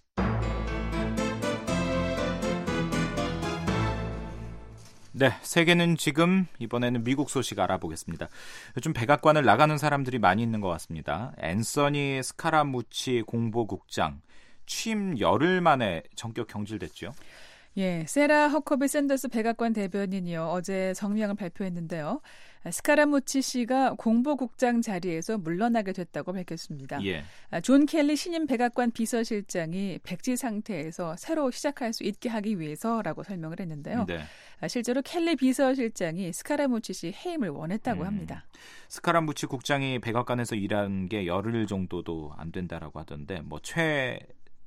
네, 세계는 지금 이번에는 미국 소식 알아보겠습니다. 요즘 백악관을 나가는 사람들이 많이 있는 것 같습니다. 앤서니 스카라무치 공보국장 취임 열흘 만에 전격 경질됐죠. 예, 세라 허커비 샌더스 백악관 대변인이요 어제 성명을 발표했는데요. 스카라무치 씨가 공보국장 자리에서 물러나게 됐다고 밝혔습니다. 예. 존 켈리 신임 백악관 비서실장이 백지 상태에서 새로 시작할 수 있게 하기 위해서라고 설명을 했는데요. 네. 실제로 켈리 비서실장이 스카라무치 씨 해임을 원했다고 음, 합니다. 스카라무치 국장이 백악관에서 일한 게 열흘 정도도 안 된다라고 하던데 뭐 최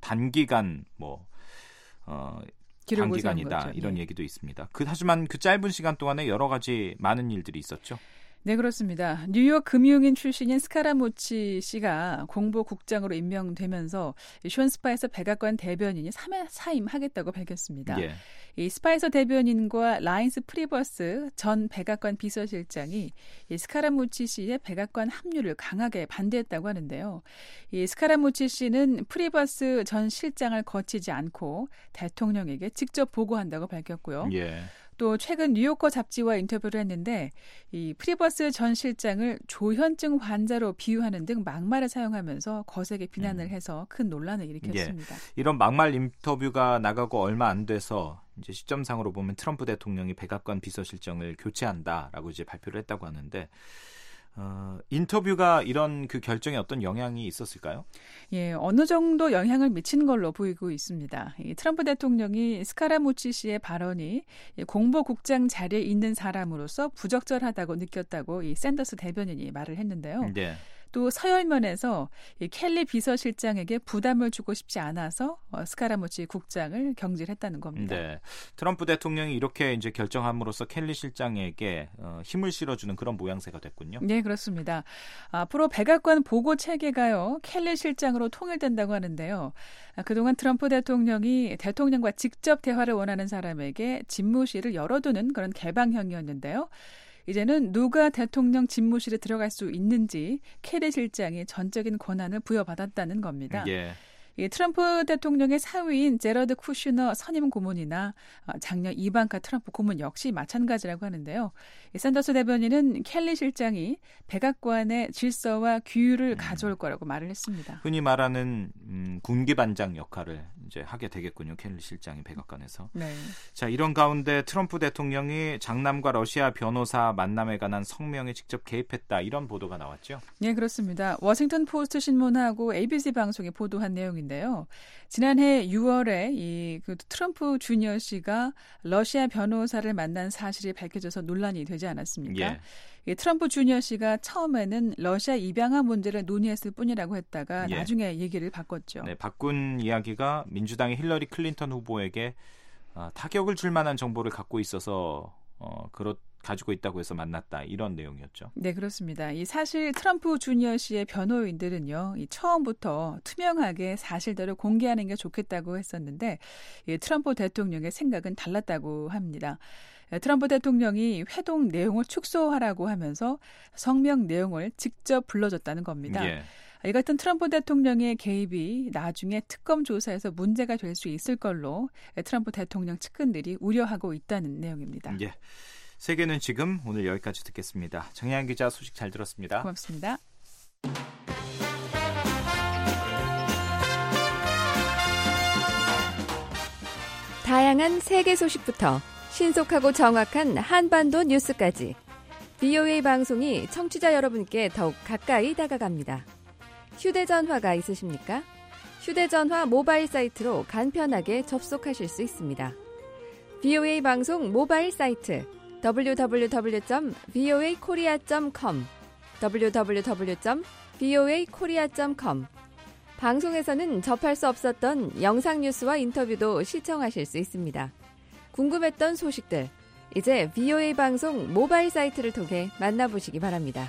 단기간 뭐 어. 단기간이다 이런 네. 얘기도 있습니다. 그, 하지만 그 짧은 시간 동안에 여러 가지 많은 일들이 있었죠. 네, 그렇습니다. 뉴욕 금융인 출신인 스카라무치 씨가 공보국장으로 임명되면서 숀 스파이서 백악관 대변인이 삼 회 사임하겠다고 밝혔습니다. 예. 이 스파이서 대변인과 라인스 프리버스 전 백악관 비서실장이 이 스카라무치 씨의 백악관 합류를 강하게 반대했다고 하는데요. 이 스카라무치 씨는 프리버스 전 실장을 거치지 않고 대통령에게 직접 보고한다고 밝혔고요. 예. 또 최근 뉴요커 잡지와 인터뷰를 했는데 이 프리버스 전 실장을 조현증 환자로 비유하는 등 막말을 사용하면서 거세게 비난을 해서 큰 논란을 일으켰습니다. 예. 이런 막말 인터뷰가 나가고 얼마 안 돼서 이제 시점상으로 보면 트럼프 대통령이 백악관 비서실장을 교체한다라고 이제 발표를 했다고 하는데 어, 인터뷰가 이런 그 결정에 어떤 영향이 있었을까요? 예, 어느 정도 영향을 미친 걸로 보이고 있습니다. 이 트럼프 대통령이 스카라무치 씨의 발언이 공보국장 자리에 있는 사람으로서 부적절하다고 느꼈다고 이 샌더스 대변인이 말을 했는데요. 네. 또 서열면에서 이 켈리 비서실장에게 부담을 주고 싶지 않아서 어, 스카라무치 국장을 경질했다는 겁니다. 네, 트럼프 대통령이 이렇게 이제 결정함으로써 켈리 실장에게 어, 힘을 실어주는 그런 모양새가 됐군요. 네, 그렇습니다. 앞으로 백악관 보고 체계가요 켈리 실장으로 통일된다고 하는데요. 그동안 트럼프 대통령이 대통령과 직접 대화를 원하는 사람에게 집무실을 열어두는 그런 개방형이었는데요. 이제는 누가 대통령 집무실에 들어갈 수 있는지 켈리 실장이 전적인 권한을 부여받았다는 겁니다. 예. 이 트럼프 대통령의 사위인 제러드 쿠슈너 선임 고문이나 장녀 이반카 트럼프 고문 역시 마찬가지라고 하는데요. 이 샌더스 대변인은 켈리 실장이 백악관의 질서와 규율을 음. 가져올 거라고 말을 했습니다. 흔히 말하는 음, 군기반장 역할을 이제 하게 되겠군요. 켈리 실장이 백악관에서. 네. 자, 이런 가운데 트럼프 대통령이 장남과 러시아 변호사 만남에 관한 성명에 직접 개입했다. 이런 보도가 나왔죠. 네, 그렇습니다. 워싱턴 포스트 신문하고 에이비씨 방송이 보도한 내용인데요. 지난해 유월에 이 그 트럼프 주니어 씨가 러시아 변호사를 만난 사실이 밝혀져서 논란이 되지 않았습니까? 예. 이 트럼프 주니어 씨가 처음에는 러시아 입양아 문제를 논의했을 뿐이라고 했다가 예. 나중에 얘기를 바꿨죠. 네, 바꾼 이야기가 민주당의 힐러리 클린턴 후보에게 어, 타격을 줄 만한 정보를 갖고 있어서 어, 그렇 가지고 있다고 해서 만났다 이런 내용이었죠. 네, 그렇습니다. 이 사실 트럼프 주니어 씨의 변호인들은요, 이 처음부터 투명하게 사실대로 공개하는 게 좋겠다고 했었는데 이 트럼프 대통령의 생각은 달랐다고 합니다. 트럼프 대통령이 회동 내용을 축소하라고 하면서 성명 내용을 직접 불러줬다는 겁니다. 예. 이 같은 트럼프 대통령의 개입이 나중에 특검 조사에서 문제가 될 수 있을 걸로 트럼프 대통령 측근들이 우려하고 있다는 내용입니다. 예. 세계는 지금 오늘 여기까지 듣겠습니다. 정혜연 기자 소식 잘 들었습니다. 고맙습니다. 다양한 세계 소식부터 신속하고 정확한 한반도 뉴스까지 비오에이 방송이 청취자 여러분께 더욱 가까이 다가갑니다. 휴대전화가 있으십니까? 휴대전화 모바일 사이트로 간편하게 접속하실 수 있습니다. 비오에이 방송 모바일 사이트 더블유 더블유 더블유 점 비오에이 코리아 점 컴 더블유 더블유 더블유 점 비오에이 코리아 점 컴 방송에서는 접할 수 없었던 영상 뉴스와 인터뷰도 시청하실 수 있습니다. 궁금했던 소식들, 이제 비오에이 방송 모바일 사이트를 통해 만나보시기 바랍니다.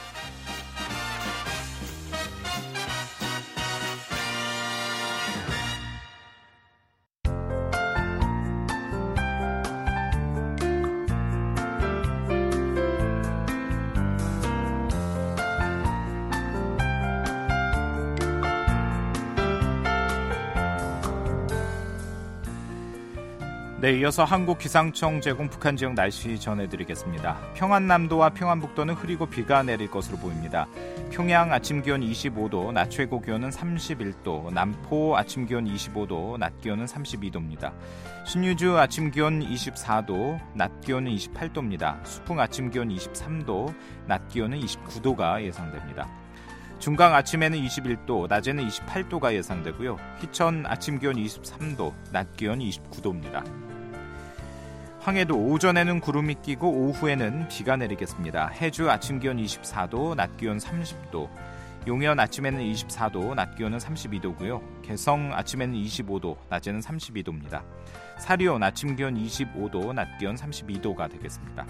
네, 이어서 한국기상청 제공 북한 지역 날씨 전해드리겠습니다. 평안남도와 평안북도는 흐리고 비가 내릴 것으로 보입니다. 평양 아침 기온 이십오 도, 낮 최고 기온은 삼십일 도, 남포 아침 기온 이십오 도, 낮 기온은 삼십이 도입니다. 신유주 아침 기온 이십사 도, 낮 기온은 이십팔 도입니다. 수풍 아침 기온 이십삼 도, 낮 기온은 이십구 도가 예상됩니다. 중강 아침에는 이십일 도, 낮에는 이십팔 도가 예상되고요. 희천 아침 기온 이십삼 도, 낮 기온 이십구 도입니다. 황해도 오전에는 구름이 끼고 오후에는 비가 내리겠습니다. 해주 아침 기온 이십사 도, 낮 기온 삼십 도, 용현 아침에는 이십사 도, 낮 기온은 삼십이 도고요. 개성 아침에는 이십오 도, 낮에는 삼십이 도입니다. 사리온 아침 기온 이십오 도, 낮 기온 삼십이 도가 되겠습니다.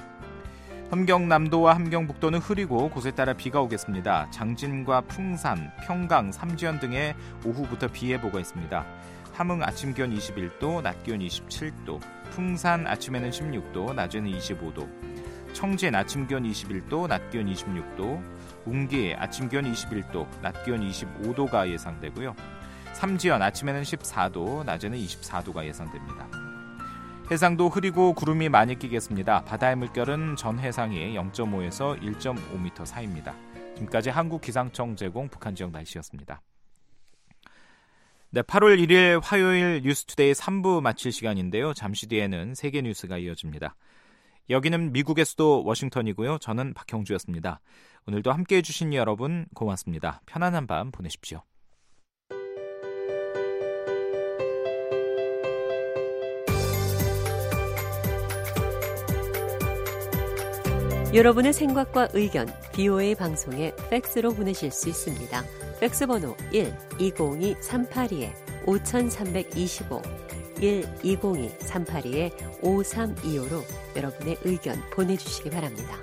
함경남도와 함경북도는 흐리고 곳에 따라 비가 오겠습니다. 장진과 풍산, 평강, 삼지연 등에 오후부터 비 예보가 있습니다. 함흥 아침 기온 이십일 도, 낮 기온 이십칠 도, 풍산 아침에는 십육 도, 낮에는 이십오 도, 청진 아침 기온 이십일 도, 낮 기온 이십육 도, 웅기 아침 기온 이십일 도, 낮 기온 이십오 도가 예상되고요. 삼지연 아침에는 십사 도, 낮에는 이십사 도가 예상됩니다. 해상도 흐리고 구름이 많이 끼겠습니다. 바다의 물결은 전 해상이 영 점 오에서 일 점 오 미터 사이입니다. 지금까지 한국기상청 제공 북한 지역 날씨였습니다. 네, 팔월 일일 화요일 뉴스투데이 삼 부 마칠 시간인데요. 잠시 뒤에는 세계 뉴스가 이어집니다. 여기는 미국의 수도 워싱턴이고요. 저는 박형주였습니다. 오늘도 함께해 주신 여러분 고맙습니다. 편안한 밤 보내십시오. 여러분의 생각과 의견 비오에이 방송에 팩스로 보내실 수 있습니다. 팩스 번호 일 이공이 삼팔이 오삼이오 일 이공이 삼팔이 오삼이오로 여러분의 의견 보내주시기 바랍니다.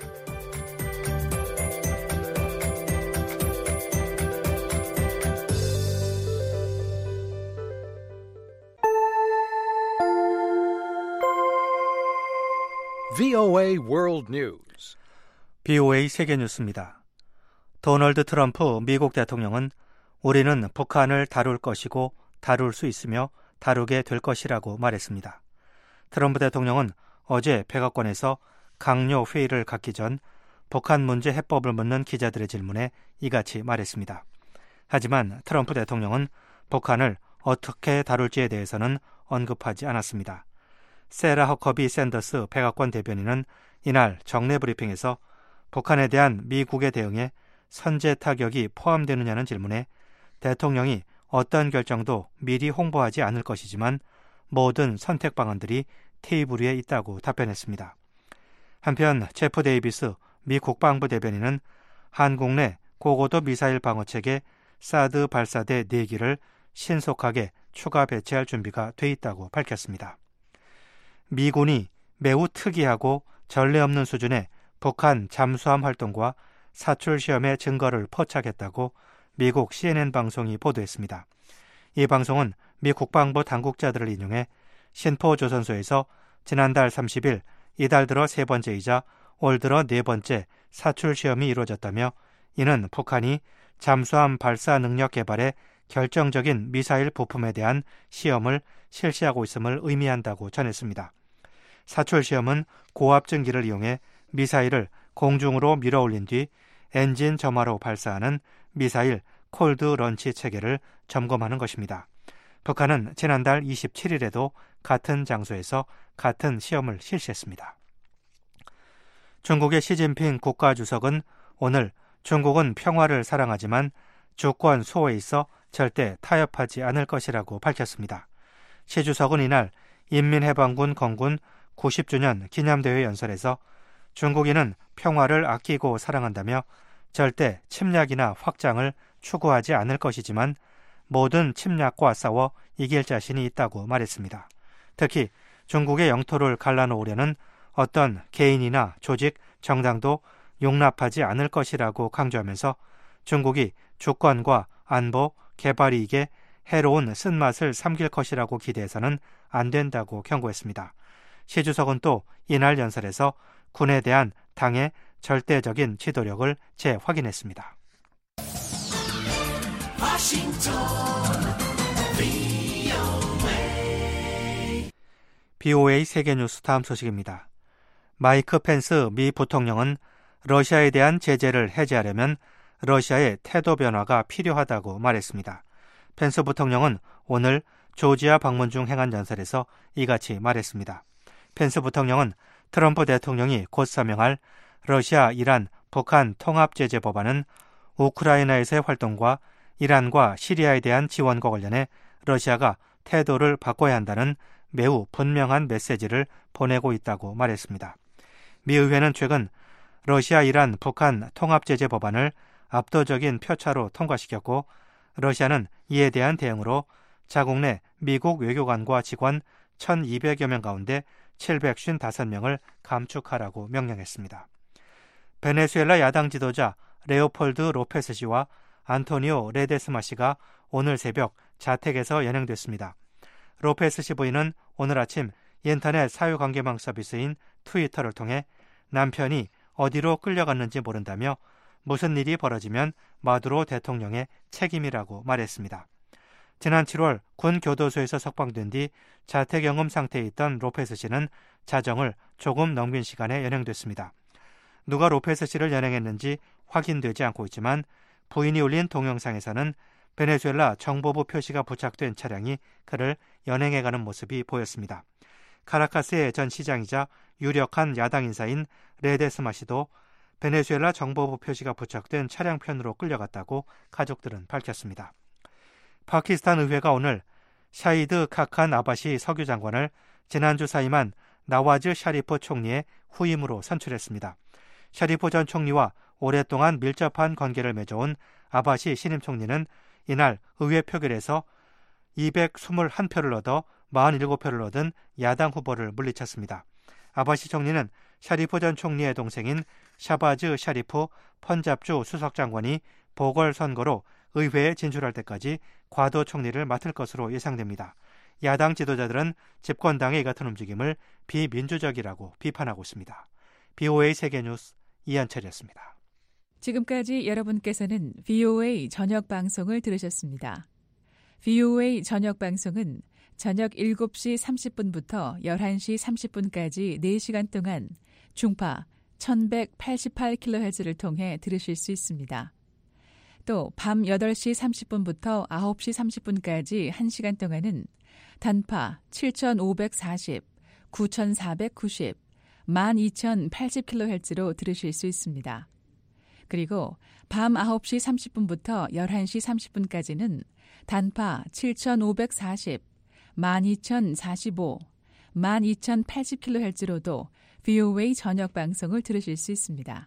브이오에이 World News. 브이오에이 세계 뉴스입니다. 도널드 트럼프 미국 대통령은 우리는 북한을 다룰 것이고 다룰 수 있으며 다루게 될 것이라고 말했습니다. 트럼프 대통령은 어제 백악관에서 강요 회의를 갖기 전 북한 문제 해법을 묻는 기자들의 질문에 이같이 말했습니다. 하지만 트럼프 대통령은 북한을 어떻게 다룰지에 대해서는 언급하지 않았습니다. 세라 허커비 샌더스 백악관 대변인은 이날 정례 브리핑에서 북한에 대한 미국의 대응에 선제 타격이 포함되느냐는 질문에 대통령이 어떤 결정도 미리 홍보하지 않을 것이지만 모든 선택 방안들이 테이블 위에 있다고 답변했습니다. 한편 제프 데이비스 미 국방부 대변인은 한국 내 고고도 미사일 방어체계 사드 발사대 네 기를 신속하게 추가 배치할 준비가 돼 있다고 밝혔습니다. 미군이 매우 특이하고 전례 없는 수준의 북한 잠수함 활동과 사출 시험의 증거를 포착했다고 미국 씨엔엔 방송이 보도했습니다. 이 방송은 미 국방부 당국자들을 인용해 신포조선소에서 지난달 삼십일 이달 들어 세 번째이자 올 들어 네 번째 사출 시험이 이루어졌다며 이는 북한이 잠수함 발사 능력 개발에 결정적인 미사일 부품에 대한 시험을 실시하고 있음을 의미한다고 전했습니다. 사출 시험은 고압증기를 이용해 미사일을 공중으로 밀어 올린 뒤 엔진 점화로 발사하는 미사일 콜드 런치 체계를 점검하는 것입니다. 북한은 지난달 이십칠일에도 같은 장소에서 같은 시험을 실시했습니다. 중국의 시진핑 국가주석은 오늘 중국은 평화를 사랑하지만 주권 수호에 있어 절대 타협하지 않을 것이라고 밝혔습니다. 시 주석은 이날 인민해방군 건군 구십 주년 기념대회 연설에서 중국인은 평화를 아끼고 사랑한다며 절대 침략이나 확장을 추구하지 않을 것이지만 모든 침략과 싸워 이길 자신이 있다고 말했습니다. 특히 중국의 영토를 갈라놓으려는 어떤 개인이나 조직, 정당도 용납하지 않을 것이라고 강조하면서 중국이 주권과 안보, 개발 이익에 해로운 쓴맛을 삼킬 것이라고 기대해서는 안 된다고 경고했습니다. 시 주석은 또 이날 연설에서 군에 대한 당의 절대적인 지도력을 재확인했습니다. 비오에이 세계뉴스 다음 소식입니다. 마이크 펜스 미 부통령은 러시아에 대한 제재를 해제하려면 러시아의 태도 변화가 필요하다고 말했습니다. 펜스 부통령은 오늘 조지아 방문 중 행한 연설에서 이같이 말했습니다. 펜스 부통령은 트럼프 대통령이 곧 서명할 러시아, 이란, 북한 통합제재 법안은 우크라이나에서의 활동과 이란과 시리아에 대한 지원과 관련해 러시아가 태도를 바꿔야 한다는 매우 분명한 메시지를 보내고 있다고 말했습니다. 미 의회는 최근 러시아, 이란, 북한 통합제재 법안을 압도적인 표차로 통과시켰고 러시아는 이에 대한 대응으로 자국 내 미국 외교관과 직원 천이백여 명 가운데 칠백오십오 명을 감축하라고 명령했습니다. 베네수엘라 야당 지도자 레오폴드 로페스 씨와 안토니오 레데스마 씨가 오늘 새벽 자택에서 연행됐습니다. 로페스 씨 부인은 오늘 아침 인터넷 사회관계망 서비스인 트위터를 통해 남편이 어디로 끌려갔는지 모른다며 무슨 일이 벌어지면 마두로 대통령의 책임이라고 말했습니다. 지난 칠월 군 교도소에서 석방된 뒤 자택영음 상태에 있던 로페스 씨는 자정을 조금 넘긴 시간에 연행됐습니다. 누가 로페스 씨를 연행했는지 확인되지 않고 있지만 부인이 올린 동영상에서는 베네수엘라 정보부 표시가 부착된 차량이 그를 연행해가는 모습이 보였습니다. 카라카스의 전 시장이자 유력한 야당 인사인 레데스마 씨도 베네수엘라 정보부 표시가 부착된 차량편으로 끌려갔다고 가족들은 밝혔습니다. 파키스탄 의회가 오늘 샤이드 카칸 아바시 석유장관을 지난주 사임한 나와즈 샤리프 총리의 후임으로 선출했습니다. 샤리프 전 총리와 오랫동안 밀접한 관계를 맺어온 아바시 신임 총리는 이날 의회 표결에서 이백이십일 표를 얻어 사십칠 표를 얻은 야당 후보를 물리쳤습니다. 아바시 총리는 샤리프 전 총리의 동생인 샤바즈 샤리프 펀잡주 수석장관이 보궐선거로 의회에 진출할 때까지 과도 총리를 맡을 것으로 예상됩니다. 야당 지도자들은 집권당의 이 같은 움직임을 비민주적이라고 비판하고 있습니다. 비오에이 세계뉴스 이한철이었습니다. 지금까지 여러분께서는 비오에이 저녁 방송을 들으셨습니다. 비오에이 저녁 방송은 저녁 일곱 시 삼십 분부터 열한 시 삼십 분까지 네 시간 동안 중파 천백팔십팔 킬로헤르츠를 통해 들으실 수 있습니다. 또 밤 여덟 시 삼십 분부터 아홉 시 삼십 분까지 한 시간 동안은 단파 칠천오백사십, 구천사백구십, 만 이천팔십 킬로헤르츠로 들으실 수 있습니다. 그리고 밤 아홉 시 삼십 분부터 열한 시 삼십 분까지는 단파 칠천오백사십, 만 이천사십오, 만 이천팔십 킬로헤르츠로도 비오에이 저녁 방송을 들으실 수 있습니다.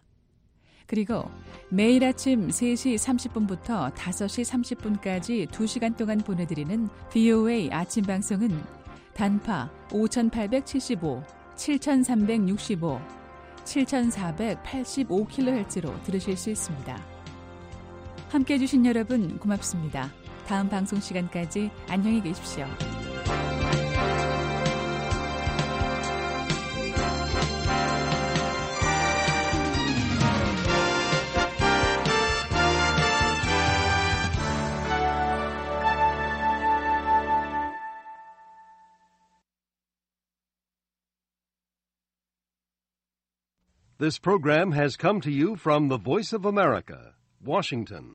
그리고 매일 아침 세 시 삼십 분부터 다섯 시 삼십 분까지 두 시간 동안 보내드리는 비오에이 아침 방송은 단파 오천팔백칠십오, 칠천삼백육십오, 칠천사백팔십오 킬로헤르츠로 들으실 수 있습니다. 함께해 주신 여러분 고맙습니다. 다음 방송 시간까지 안녕히 계십시오. This program has come to you from the Voice of America, Washington.